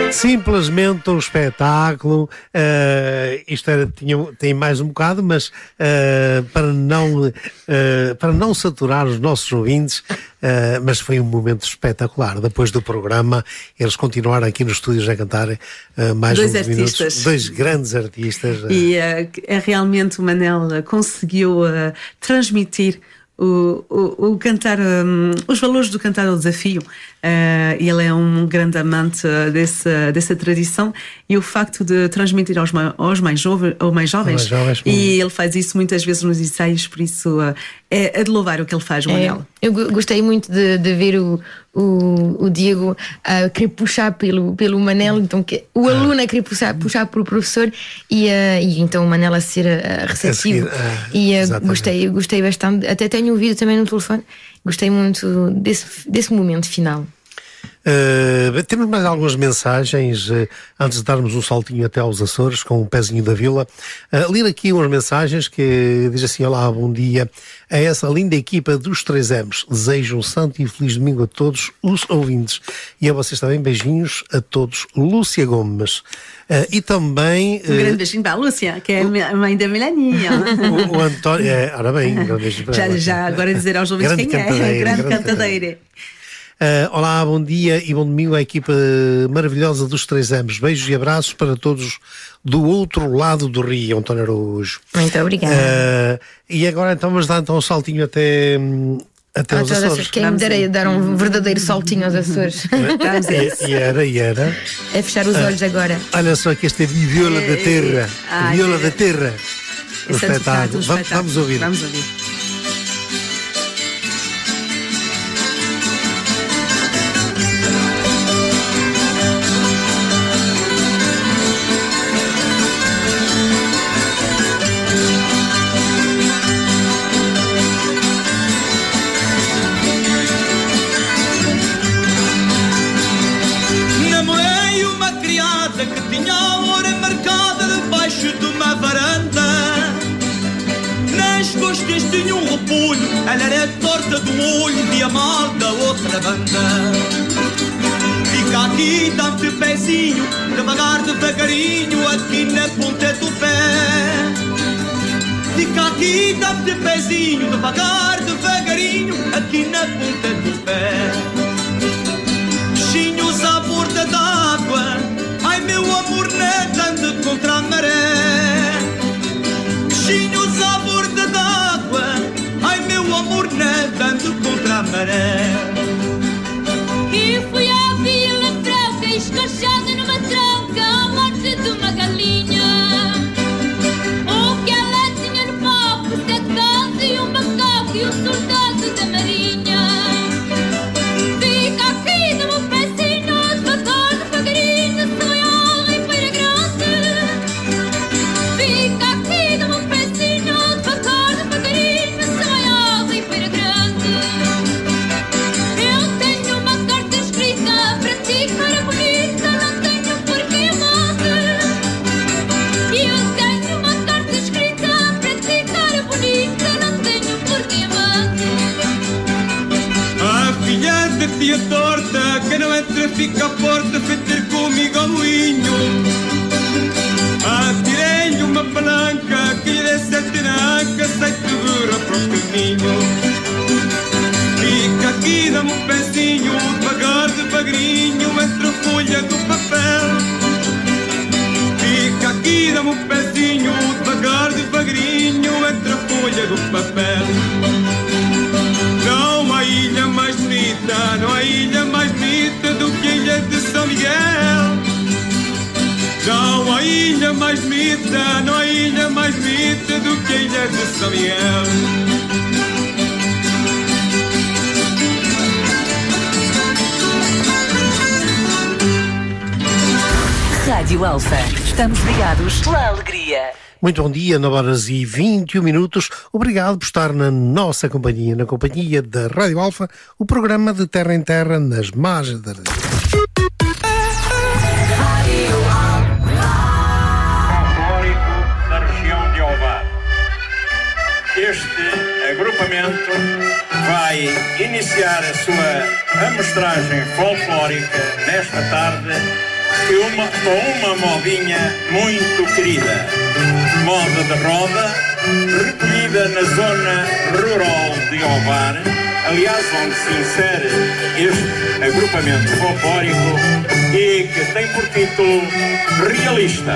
S1: Simplesmente um espetáculo. Isto tem mais um bocado, mas para não saturar os nossos ouvintes, mas foi um momento espetacular. Depois do programa, eles continuaram aqui nos estúdios a cantar mais uns minutos. Dois grandes artistas.
S2: E realmente o Manel conseguiu transmitir o cantar, os valores do cantar ao desafio. Ele é um grande amante dessa tradição, e o facto de transmitir aos mais jovens, e ele faz isso muitas vezes nos ensaios, por isso é de louvar o que ele faz, o Manel.
S3: Eu gostei muito de ver o Diego a querer puxar pelo Manel, então o aluno a querer puxar pelo professor, e então o Manel a ser receptivo. Gostei bastante, até tenho ouvido também no telefone. Gostei muito desse momento final.
S1: Temos mais algumas mensagens antes de darmos um saltinho até aos Açores com o pezinho da Vila. Ler aqui umas mensagens que diz assim: olá, bom dia a essa linda equipa dos 3M's. Desejo um santo e feliz domingo a todos os ouvintes, e a vocês também beijinhos a todos. Lúcia Gomes. E também
S2: um grande beijinho para a Lúcia, que é a mãe da Melaninha.
S1: O António, ora bem, um grande beijinho para ela.
S2: Já agora dizer aos ouvintes quem é, grande cantadeira.
S1: Olá, bom dia e bom domingo à equipa maravilhosa dos 3M's. Beijos e abraços para todos do outro lado do Rio, António Araújo.
S3: Muito obrigada.
S1: E agora então vamos dar um saltinho até aos Açores.
S3: Quem me dera dar um verdadeiro saltinho aos Açores.
S1: E era.
S3: É fechar os olhos agora.
S1: Olha só que este é Viola da Terra. Viola da Terra. Um espetáculo. Vamos ouvir.
S2: Vamos ouvir.
S10: Que tinha a hora marcada debaixo de uma varanda. Nas costas tinha um repolho, ela era torta do olho de amar da outra banda. Fica aqui, dá-me pezinho, devagar, devagarinho, aqui na ponta do pé. Fica aqui, dá-me pezinho, devagar, devagarinho, aqui na ponta do pé. Peixinhos à borda d'água, ai meu amor, nadando contra a maré. Peixinhos à borda d'água, ai meu amor, nadando contra a maré.
S11: E fui à Vila Franca, escorchada numa tranca, à morte de uma galinha. O que ela tinha no papo, 7 gatos e um macaco e um soldado da marinha. Fica aqui, dá-me um pezinho, devagar, devagarinho, sonhar em Feira Grande. Fica aqui, dá-me um pezinho, devagar, devagarinho, sonhar em Feira Grande. Eu tenho uma carta escrita para ti, cara bonita, não tenho porquê amar-te. Eu tenho uma carta escrita para ti, cara bonita, não tenho porquê amar-te.
S10: A filha de tia torta, que não entra fica à porta, foi ter comigo ao moinho. Atirei-lhe uma palanca, que lhe desse a tiranca, sai segura para o caminho. Fica aqui, dá-me um pezinho, devagar, devagarinho, entre a folha do papel. Fica aqui, dá-me um pezinho, devagar, devagarinho, entre a folha do papel. Não há ilha mais bonita, não há ilha mais bonita do que a ilha de São Miguel. Não há ilha mais bonita, não há ilha mais bonita do que a ilha de São Miguel.
S12: Rádio Alfa, estamos ligados pela alegria.
S1: Muito bom dia, 9h21. Obrigado por estar na nossa companhia, na companhia da Rádio Alfa, o programa de terra em terra nas margens da Rádio.
S13: Folclórico da região de Ovar. Este agrupamento vai iniciar a sua amostragem folclórica nesta tarde com uma modinha muito querida. Moda de roda, recolhida na zona rural de Ovar, aliás, onde se insere este agrupamento folclórico e que tem por título Realista.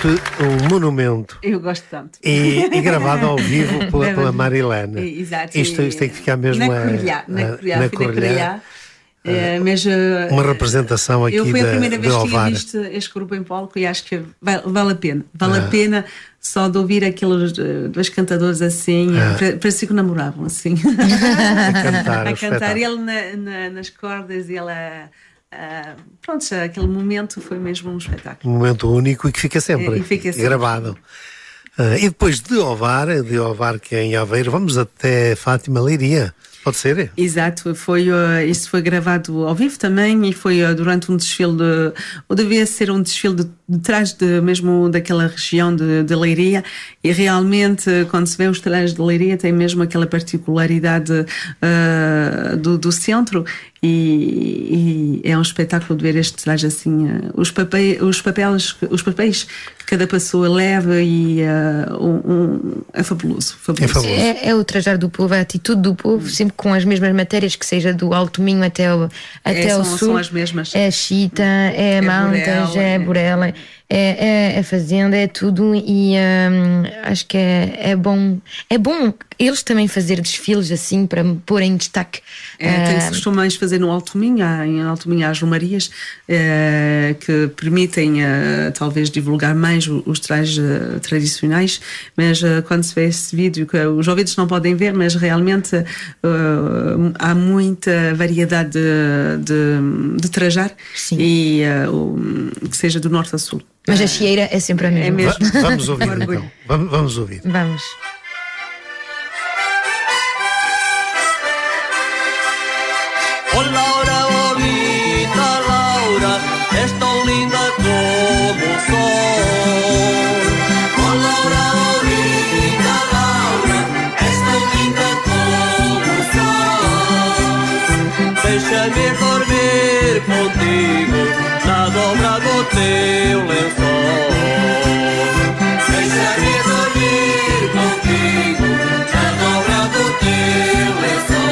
S1: o monumento.
S2: Eu gosto tanto.
S1: E gravado ao vivo pela Marilene.
S2: Exato.
S1: Isto tem que ficar mesmo
S2: na Corelhá. Mas,
S1: uma representação aqui
S2: foi a primeira vez que
S1: Ovar.
S2: vi este grupo em palco e acho que vale a pena. Vale a pena só de ouvir aqueles dois cantadores assim, parecia que namoravam assim.
S1: A
S2: cantar ele nas cordas e ela. Pronto, aquele momento foi mesmo um espetáculo.
S1: Um momento único e que fica sempre, gravado. E depois de Ovar, que é em Aveiro, vamos até Fátima Leiria. Pode ser?
S2: Exato, isso foi gravado ao vivo também e foi durante um desfile ou devia ser um desfile de trás mesmo daquela região de Leiria, e realmente quando se vê os trajes de Leiria tem mesmo aquela particularidade do centro, e é um espetáculo de ver este traje assim, os papéis que cada pessoa leva, e é fabuloso.
S3: É o trajar do povo, a atitude do povo, sempre com as mesmas matérias, que seja do Alto Minho até o sul.
S2: São as mesmas.
S3: É chita, é mantas, é burela, é fazenda, é tudo, e acho que é bom. É bom eles também fazer desfiles assim para pôr em destaque.
S2: Tem-se costumais fazer no Alto Minho, em Alto Minho há as romarias que permitem talvez divulgar mais os trajes tradicionais, mas quando se vê esse vídeo, que os ouvidos não podem ver, mas realmente há muita variedade de trajar.
S3: Sim.
S2: E que seja do norte a sul.
S3: Mas a chieira é sempre a mesma.
S2: É mesmo.
S1: Vamos ouvir então. Vamos ouvir.
S3: Vamos.
S10: Oh Laura, bonita Laura, és tão linda como o sol. Oh Laura, bonita Laura, és tão linda como o sol. Deixa-me dormir contigo na dobra do teu lençol. Deixa-me dormir contigo na dobra do teu lençol.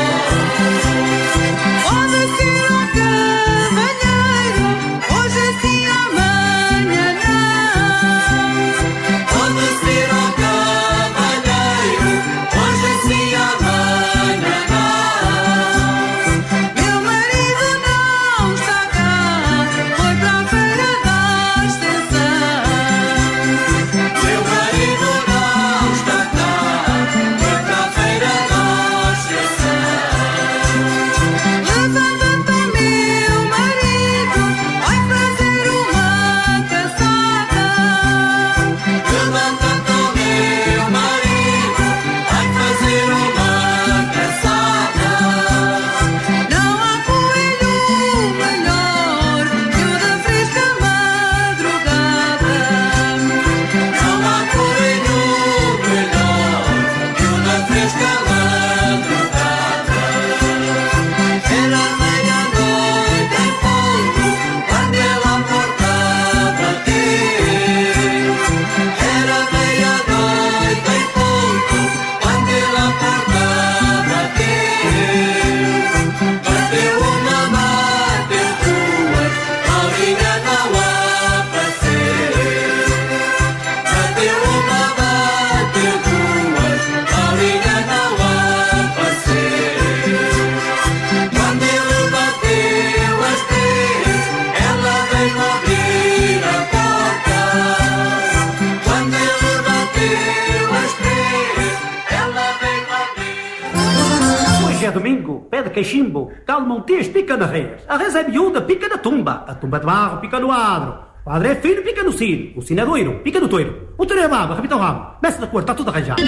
S7: Domingo, pé de cachimbo, Calmontes pica na res, a res é miúda, pica na tumba, a tumba de barro pica no adro, o adro é fino, pica no sino, o sino é doiro, pica no toiro, o toiro é baba, repita o rabo, mestre da cor, está tudo arranjado.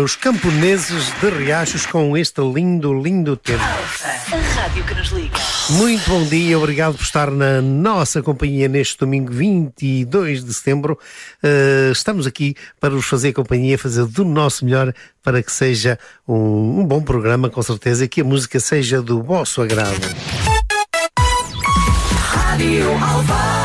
S1: os camponeses de Riachos com este lindo tema.
S12: A rádio que nos liga.
S1: Muito bom dia, obrigado por estar na nossa companhia neste domingo 22 de setembro. Estamos aqui para vos fazer companhia, fazer do nosso melhor para que seja um bom programa, com certeza, e que a música seja do vosso agrado.
S12: Rádio Alfa.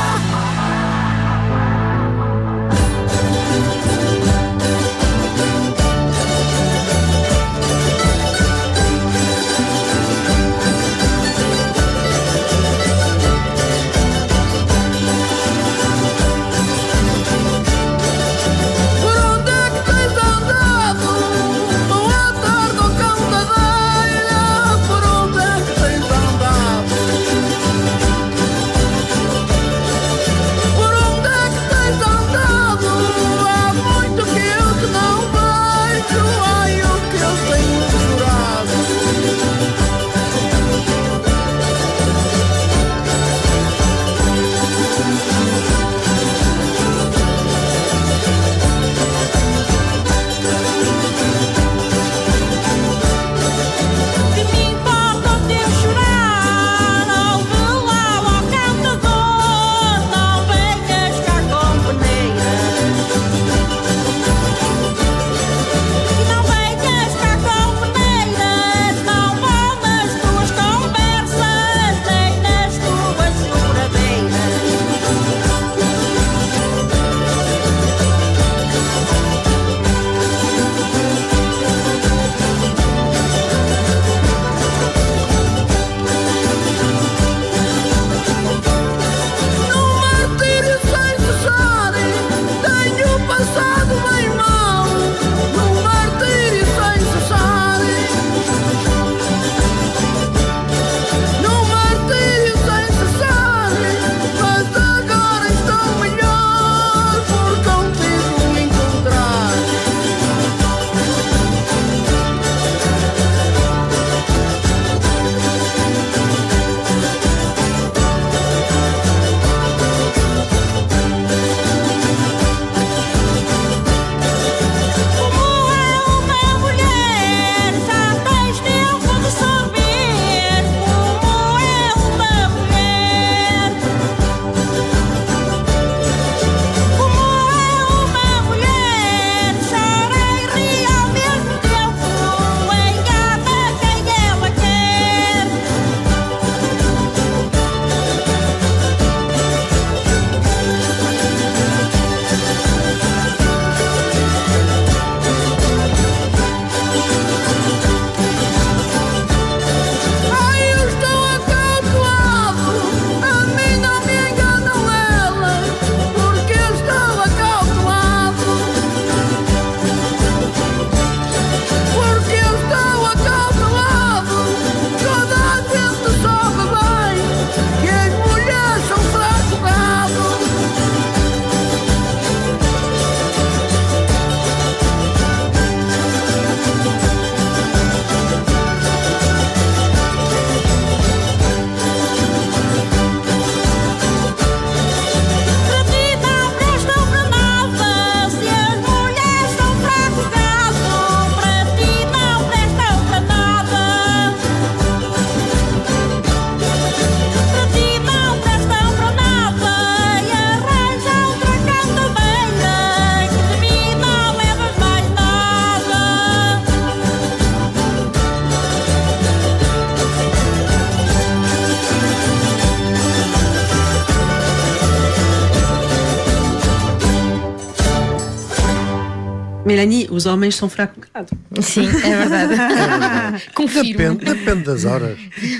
S2: Melanie, os homens são fracos.
S3: Sim, é verdade. Confirmo.
S1: Depende das horas.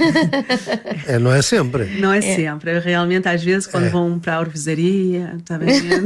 S1: Não é sempre.
S2: Não é sempre. Realmente, às vezes, quando vão para a orvesaria, está bem vendo?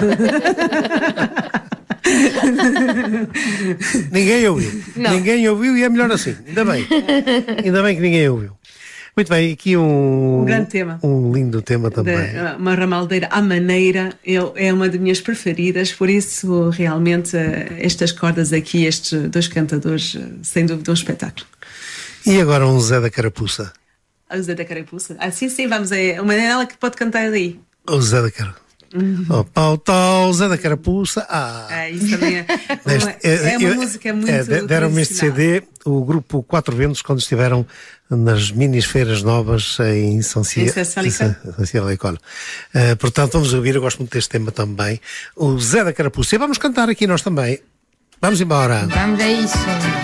S1: Ninguém ouviu. Não. Ninguém ouviu e é melhor assim. Ainda bem. Ainda bem que ninguém ouviu. Muito bem, aqui um
S2: grande tema.
S1: Um lindo tema também.
S2: Uma ramaldeira à maneira é uma das minhas preferidas, por isso realmente estas cordas aqui, estes dois cantadores, sem dúvida um espetáculo.
S1: E agora um Zé da Carapuça.
S2: O Zé da Carapuça? Ah, sim, vamos, é uma dela que pode cantar daí.
S1: O Zé da Carapuça. Oh, Pau, Zé da Carapuça.
S2: Isso também é uma música muito
S1: deram-me este CD, o grupo Quatro Ventos, quando estiveram nas minis feiras novas em Saint-Cyr-l'École. Portanto, vamos ouvir, eu gosto muito deste tema também, o Zé da Carapuça. E vamos cantar aqui nós também. Vamos embora.
S3: Vamos a isso.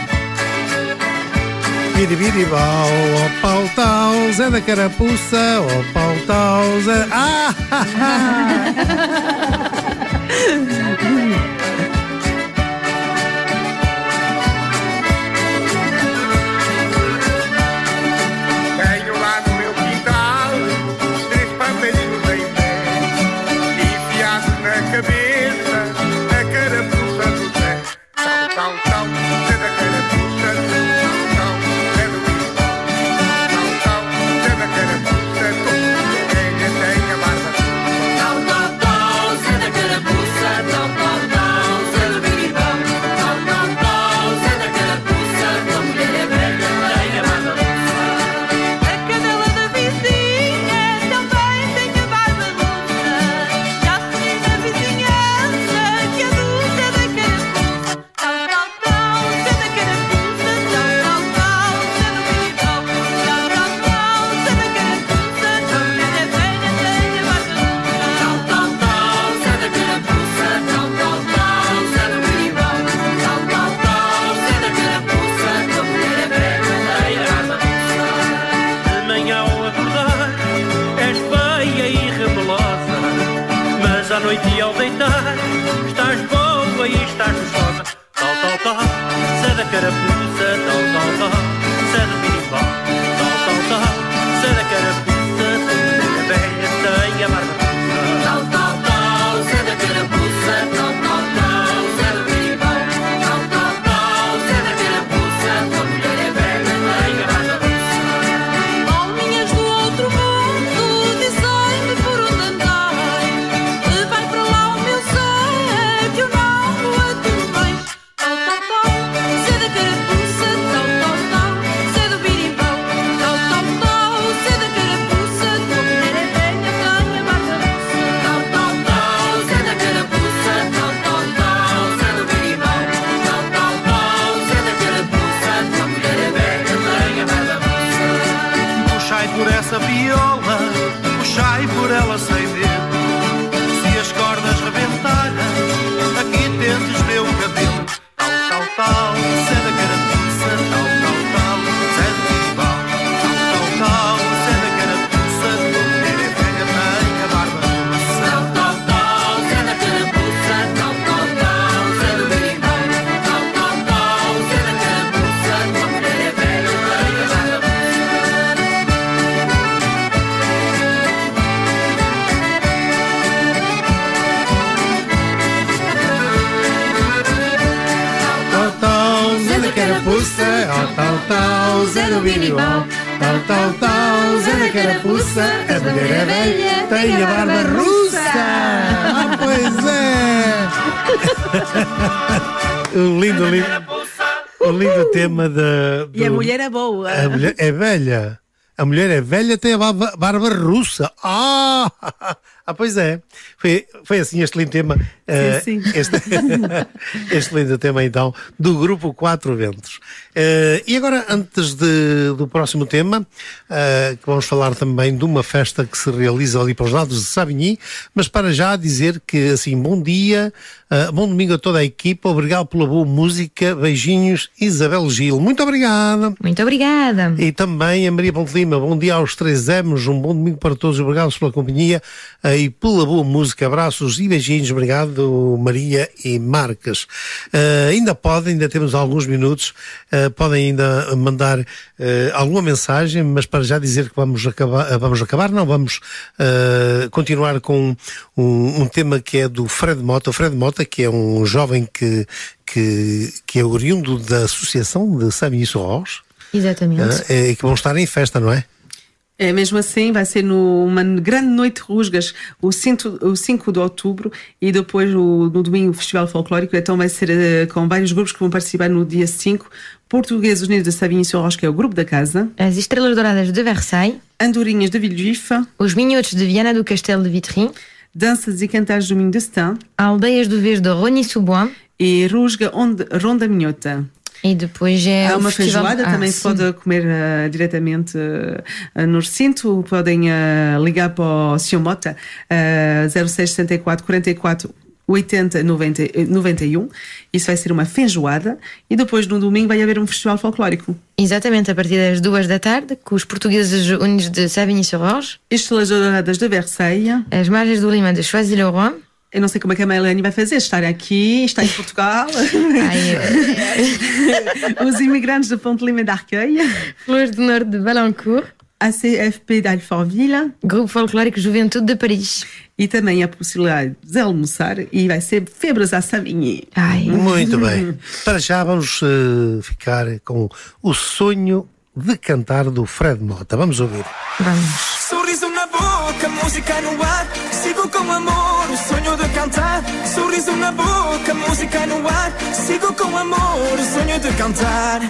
S1: Biribiribau, ó Pau, Zé da Carapuça, ó Pau, Zé...
S14: Tenho lá no meu quintal 3 passarinhos em pé, enfiados na cabeça a carapuça do Zé. Tal, Zé da Carapuça, tal, Zé do Bisbal. Tal, Zé da Carapuça, velha tem a barba.
S11: Tal, Zé da Carapuça, tal, Zé do Bisbal. Tal, Zé da Carapuça, tua mulher é velha, tem a barba.
S10: A cadela da vizinha também tem a barba russa. Já se diz na vizinhança que a do Zé da Carapuça. Tal, Zé da Carapuça, tal, Zé do Bisbal. Tal, Zé da Carapuça, tua mulher é velha, tem a barba russa.
S11: Tal, Zé da Carapuça, tal, Zé do Bisbal. Tal, Zé da Carapuça, tua mulher é velha, tem a barba russa.
S15: De manhã ao acordar és feia e remelosa, mas à noite e ao deitar estás boa e estás gostosa. Tal, Zé da Carapuça, tal, Zé do Bisbal. Tal, Zé da Carapuça, tua mulher é velha, tem a barba russa.
S11: Tal, Zé da Carapuça, tal, Zé do Bisbal. Tal, Zé da Carapuça, tua mulher é velha, tem a barba russa.
S10: Alminhas do outro mundo, dizem-me por onde andais. Vai para lá o meu Zé, que eu não vou a tu mais. Tal, Zé da Carapuça, tal, Zé do Birimbau. Tal, Zé da Carapuça, tua mulher é velha, tem a barba russa.
S11: Tal, Zé da Carapuça, tal, Zé do Birimbau. Tal, Zé da Carapuça, tua mulher é velha, tem a barba russa.
S15: Puxai por essa viola, puxai por ela sem medo. Se as cordas rebentarem, aqui tendes meu cabelo. Tal, Zé da Carapuça, tal, Zé do Bisbal. Tal, Zé da Carapuça, tua mulher é velha, tem a barba russa.
S11: Tal, Zé da Carapuça, tal, Zé do Birimbau. Tal, Zé da Carapuça, tua mulher é velha, tem a barba russa.
S1: Tal, Zé da Carapuça, tal, Zé do Birimbau. Tal, Zé da Carapuça, a mulher é velha, tem a barba russa. Pois é. O lindo tema da...
S2: E a mulher é boa.
S1: A mulher é velha. A mulher é velha, tem a barba russa. Pois é. Foi assim este lindo tema.
S2: Sim.
S1: Este lindo tema, então, do grupo Quatro Ventos. E agora, antes do próximo tema, que vamos falar também de uma festa que se realiza ali para os lados de Savigny, mas para já dizer que, assim, bom dia, bom domingo a toda a equipa, obrigado pela boa música, beijinhos, Isabel Gil. Muito obrigada.
S3: Muito obrigada.
S1: E também a Maria Ponte Lima, bom dia aos 3M's, um bom domingo para todos, obrigado pela companhia e pela boa música, abraços e beijinhos, obrigado Maria e Marcas. Ainda temos alguns minutos, podem ainda mandar alguma mensagem, mas para já dizer que vamos continuar com um tema que é do Fred Mota. O Fred Mota, que é um jovem que é oriundo da Associação de Savigny-sur-Orge.
S3: Exatamente.
S1: E que vão estar em festa, não é?
S2: É mesmo assim, vai ser numa grande noite de rusgas, o 5 de outubro, e depois no domingo o Festival Folclórico. Então vai ser com vários grupos que vão participar no dia 5. Portugueses Unidos de Savigny-sur-Orge, que é o grupo da casa.
S3: As Estrelas Douradas de Versailles.
S2: Andorinhas de Villejuif.
S3: Os Minhotos de Viana do Castelo de Vitry.
S2: Danças e Cantares do Minho de Setã,
S3: Aldeias do Vez de Rogny-sous-Bois
S2: e Rusga Ronda Minhota.
S3: E depois há
S2: uma
S3: festival...
S2: feijoada, também se pode comer diretamente no recinto. Podem ligar para o Sr. Mota 0664 44 80 91. Isso vai ser uma feijoada. E depois no domingo vai haver um festival folclórico.
S3: Exatamente, a partir das 2 da tarde, com os portugueses unidos de Savigny-sur-Orge,
S2: Estrelas Douradas de Versailles,
S3: as margens do Lima de Choisy-le-Roi.
S2: Eu não sei como é que a Melanie vai fazer, estar aqui, está em Portugal. Os imigrantes de Ponte Lima da Arqueia,
S3: Flores do Norte de Valancourt,
S2: ACFP de Alfortville,
S3: Grupo Folclórico Juventude de Paris.
S2: E também a possibilidade de almoçar e vai ser Febres à Savigny.
S1: Muito bem. Para já vamos ficar com o sonho de cantar do Fred Mota. Vamos ouvir.
S3: Vamos.
S10: Sorriso na boca, música no ar, sigo com amor o sonho de cantar. Sorriso na boca, música no ar, sigo com amor o sonho de cantar.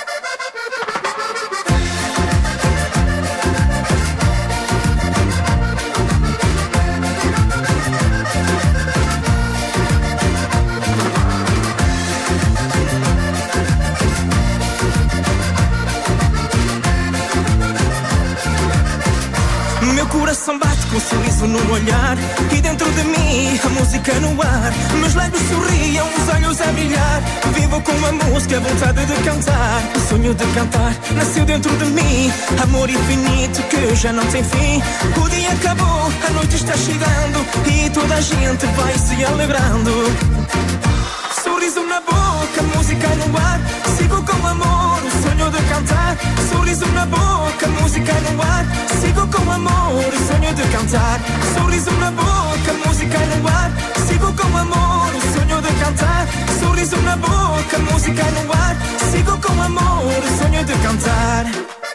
S10: Meu coração bate com um sorriso no olhar e dentro de mim a música no ar. Meus lábios sorriam, os olhos a brilhar. Vivo com a música, a vontade de cantar. O sonho de cantar nasceu dentro de mim. Amor infinito que já não tem fim. O dia acabou, a noite está chegando e toda a gente vai se alegrando. Sorriso na boca, música no ar, sigo com amor o sonho de cantar. Sorriso na boca, música no ar, sigo com amor o sonho de cantar. Sorriso na boca, música no ar, sigo com amor o sonho de cantar. Sorriso na boca, música no ar, sigo com amor o sonho de cantar.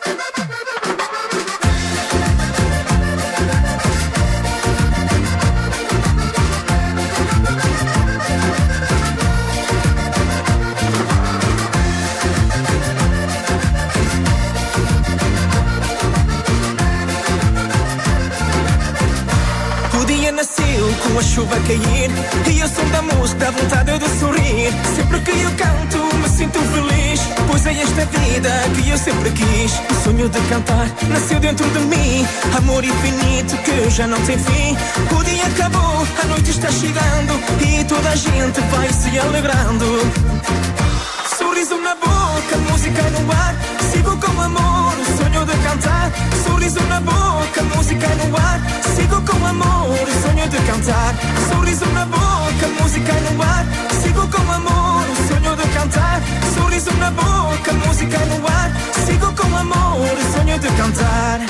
S10: Nasceu com a chuva a cair e o som da música dá vontade de sorrir. Sempre que eu canto me sinto feliz, pois é esta vida que eu sempre quis. O sonho de cantar nasceu dentro de mim. Amor infinito que já não tem fim. O dia acabou, a noite está chegando e toda a gente vai se alegrando. Sorriso na boca, música no ar, sigo com amor o sonho de cantar. Sorriso na boca, música no ar, sigo com amor o sonho de cantar. Sorriso na boca, música no ar, sigo com amor o sonho de cantar. Sorriso na boca, música no ar, sigo com amor o sonho de cantar.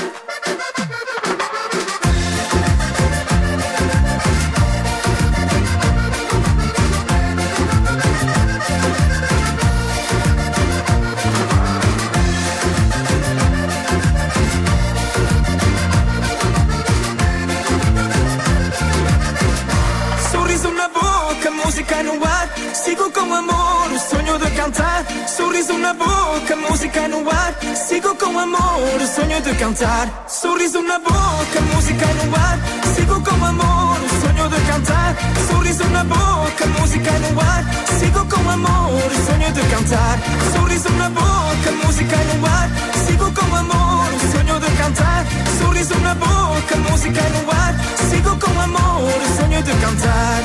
S10: Música no ar, sigo com amor o sonho de cantar. Sorriso na boca, música no ar, sigo com amor o sonho de cantar. Sorriso na boca, música no ar, sigo com amor o sonho de cantar. Sorriso na boca, música no ar, sigo com amor o sonho de cantar. Sorriso na boca, música no ar, sigo com amor o sonho de cantar. Sorriso na boca, música no ar, sigo com amor o sonho de cantar.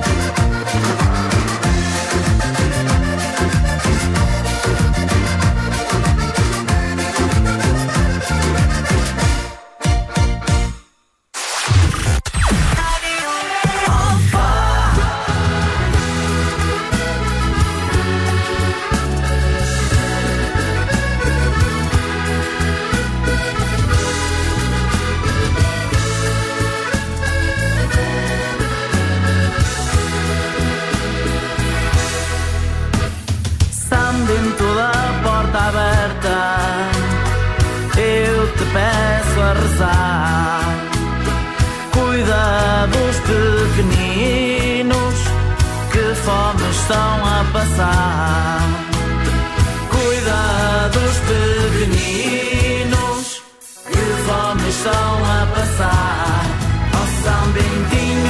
S16: Peço a rezar, cuida dos pequeninos que fome estão a passar. Cuida dos pequeninos que fome estão a passar. Ó São Bentinho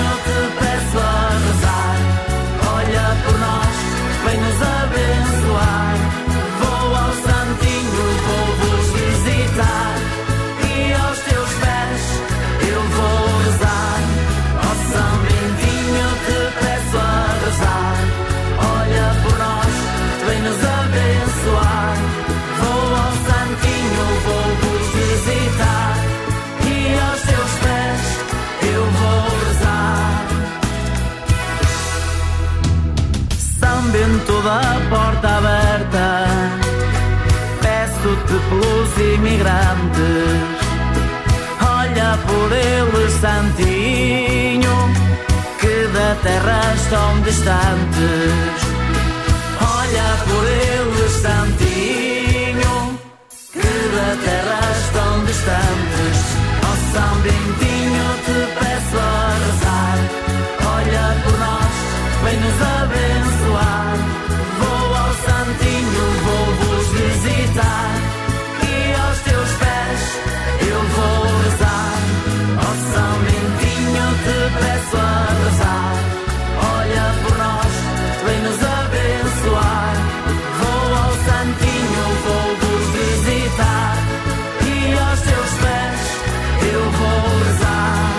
S16: vento da porta aberta. Peço-te pelos imigrantes, olha por eles, santinho, que da terra estão distantes. Olha por eles, santinho, que da terra estão distantes. Ó São Bentinho, te peço a rezar, olha por nós, vem nos abençoar. Vou ao santinho, vou-vos visitar, e aos teus pés eu vou rezar. Ó São Bentinho, te peço a rezar, olha por nós, vem nos abençoar. Vou ao santinho, vou-vos visitar, e aos teus pés eu vou rezar.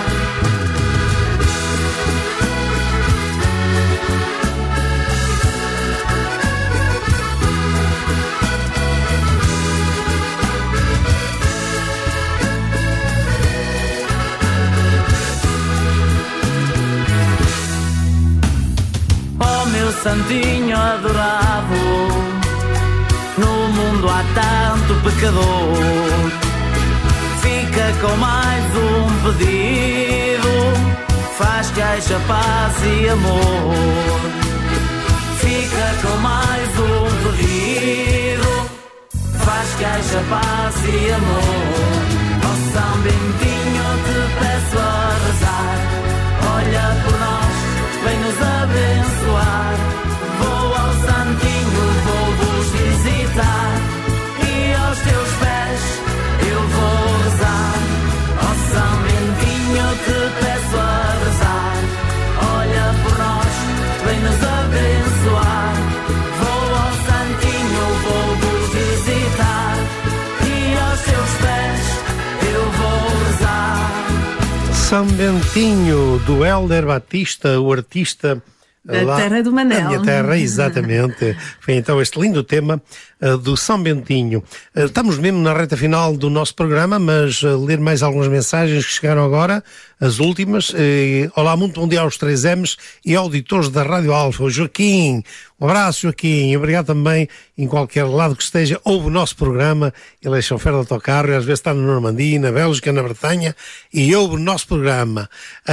S16: Oh meu santinho adorado, no mundo há tanto pecador. Fica com mais um pedido, faz que haja paz e amor. Fica com mais um pedido, faz que haja paz e amor. Ó São Bentinho, te peço a rezar, olha por nós, vem nos abençoar. Vou ao santinho, vou-vos visitar, e aos teus pés eu vou rezar. Ó São Bentinho, te peço a rezar, olha por nós, vem nos abençoar. Vou ao santinho, vou-vos visitar, e aos teus pés eu vou rezar.
S1: São Bentinho, do Hélder Batista, o artista
S2: da terra do Manel.
S1: Da minha terra, exatamente. Foi então este lindo tema do São Bentinho. Estamos mesmo na reta final do nosso programa, mas ler mais algumas mensagens que chegaram agora, as últimas. Olá, muito bom dia aos 3Ms e auditores da Rádio Alfa. O Joaquim, um abraço, Joaquim. Obrigado também, em qualquer lado que esteja, ouve o nosso programa. Ele é chofer de autocarro e às vezes está na Normandia, na Bélgica, na Bretanha, e ouve o nosso programa.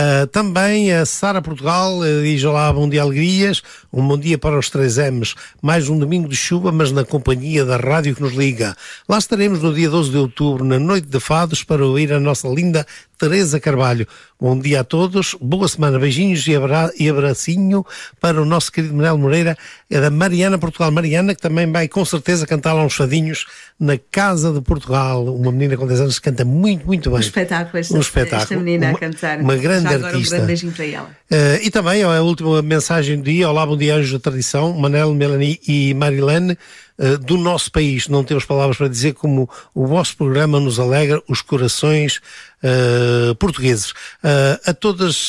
S1: Também a Sara Portugal diz: olá, bom dia, alegrias. Um bom dia para os 3Ms. Mais um domingo de chuva, mas na companhia da rádio que nos liga. Lá estaremos no dia 12 de outubro, na Noite de Fados, para ouvir a nossa linda Teresa Carvalho. Bom dia a todos, boa semana, beijinhos e abracinho para o nosso querido Manel Moreira, é da Mariana Portugal. Mariana, que também vai com certeza cantar lá uns fadinhos na Casa de Portugal. Uma menina com 10 anos que canta muito, muito bem.
S2: Um espetáculo, esta menina a cantar.
S1: Uma grande
S2: já agora
S1: artista.
S2: Um grande beijinho para ela.
S1: E também a última mensagem do dia: olá, bom dia, anjos da tradição, Manel, Melanie e Marilene, do nosso país. Não temos palavras para dizer como o vosso programa nos alegra os corações portugueses. A todas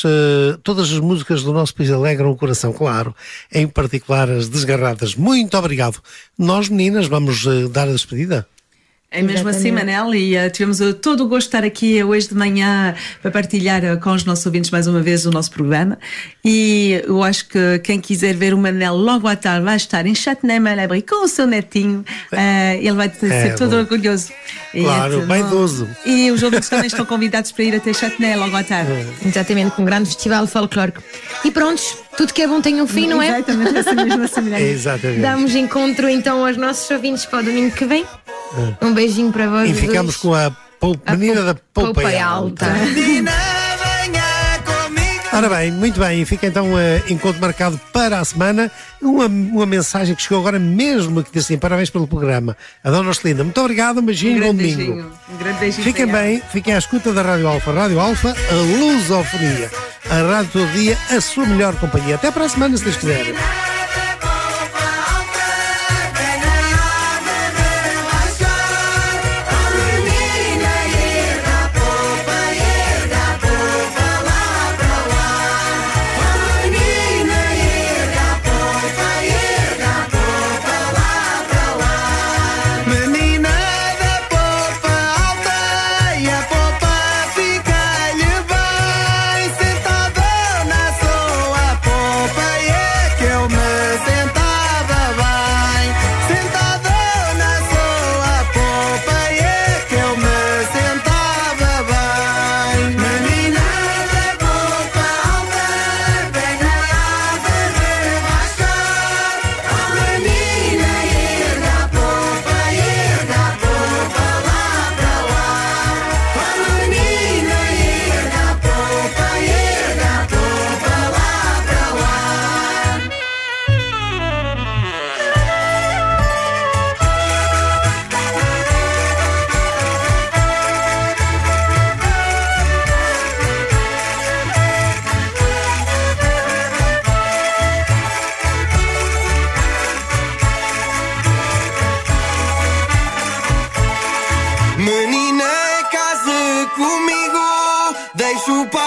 S1: as músicas do nosso país alegram o coração, claro, em particular as desgarradas. Muito obrigado. Nós, meninas, vamos dar a despedida.
S2: É mesmo assim, Manel, e tivemos todo o gosto de estar aqui hoje de manhã para partilhar com os nossos ouvintes mais uma vez o nosso programa, e eu acho que quem quiser ver o Manel logo à tarde vai estar em Châtenay-Malabry com o seu netinho, ele vai ser todo orgulhoso.
S1: Claro, bem idoso.
S2: E os ouvintes também estão convidados para ir até Châtenay logo à tarde.
S3: Exatamente, com um grande festival folclórico. E prontos, tudo que é bom tem um fim, não é?
S2: Exatamente, essa mesma semelhança.
S1: Exatamente.
S3: Damos encontro então aos nossos ouvintes para o domingo que vem. Um beijinho para vocês.
S1: E ficamos com a menina da Poupa Alta. Ora bem, muito bem, fica então encontro marcado para a semana. Uma mensagem que chegou agora mesmo, que diz assim: parabéns pelo programa. A Dona Orcelinda, muito obrigado, um beijinho, bom domingo.
S2: Um grande beijinho.
S1: Fiquem bem, fiquem à escuta da Rádio Alfa. Rádio Alfa, a lusofonia. A rádio todo dia, a sua melhor companhia. Até para a semana, se Deus quiser.
S15: Que eu
S17: comigo, deixo o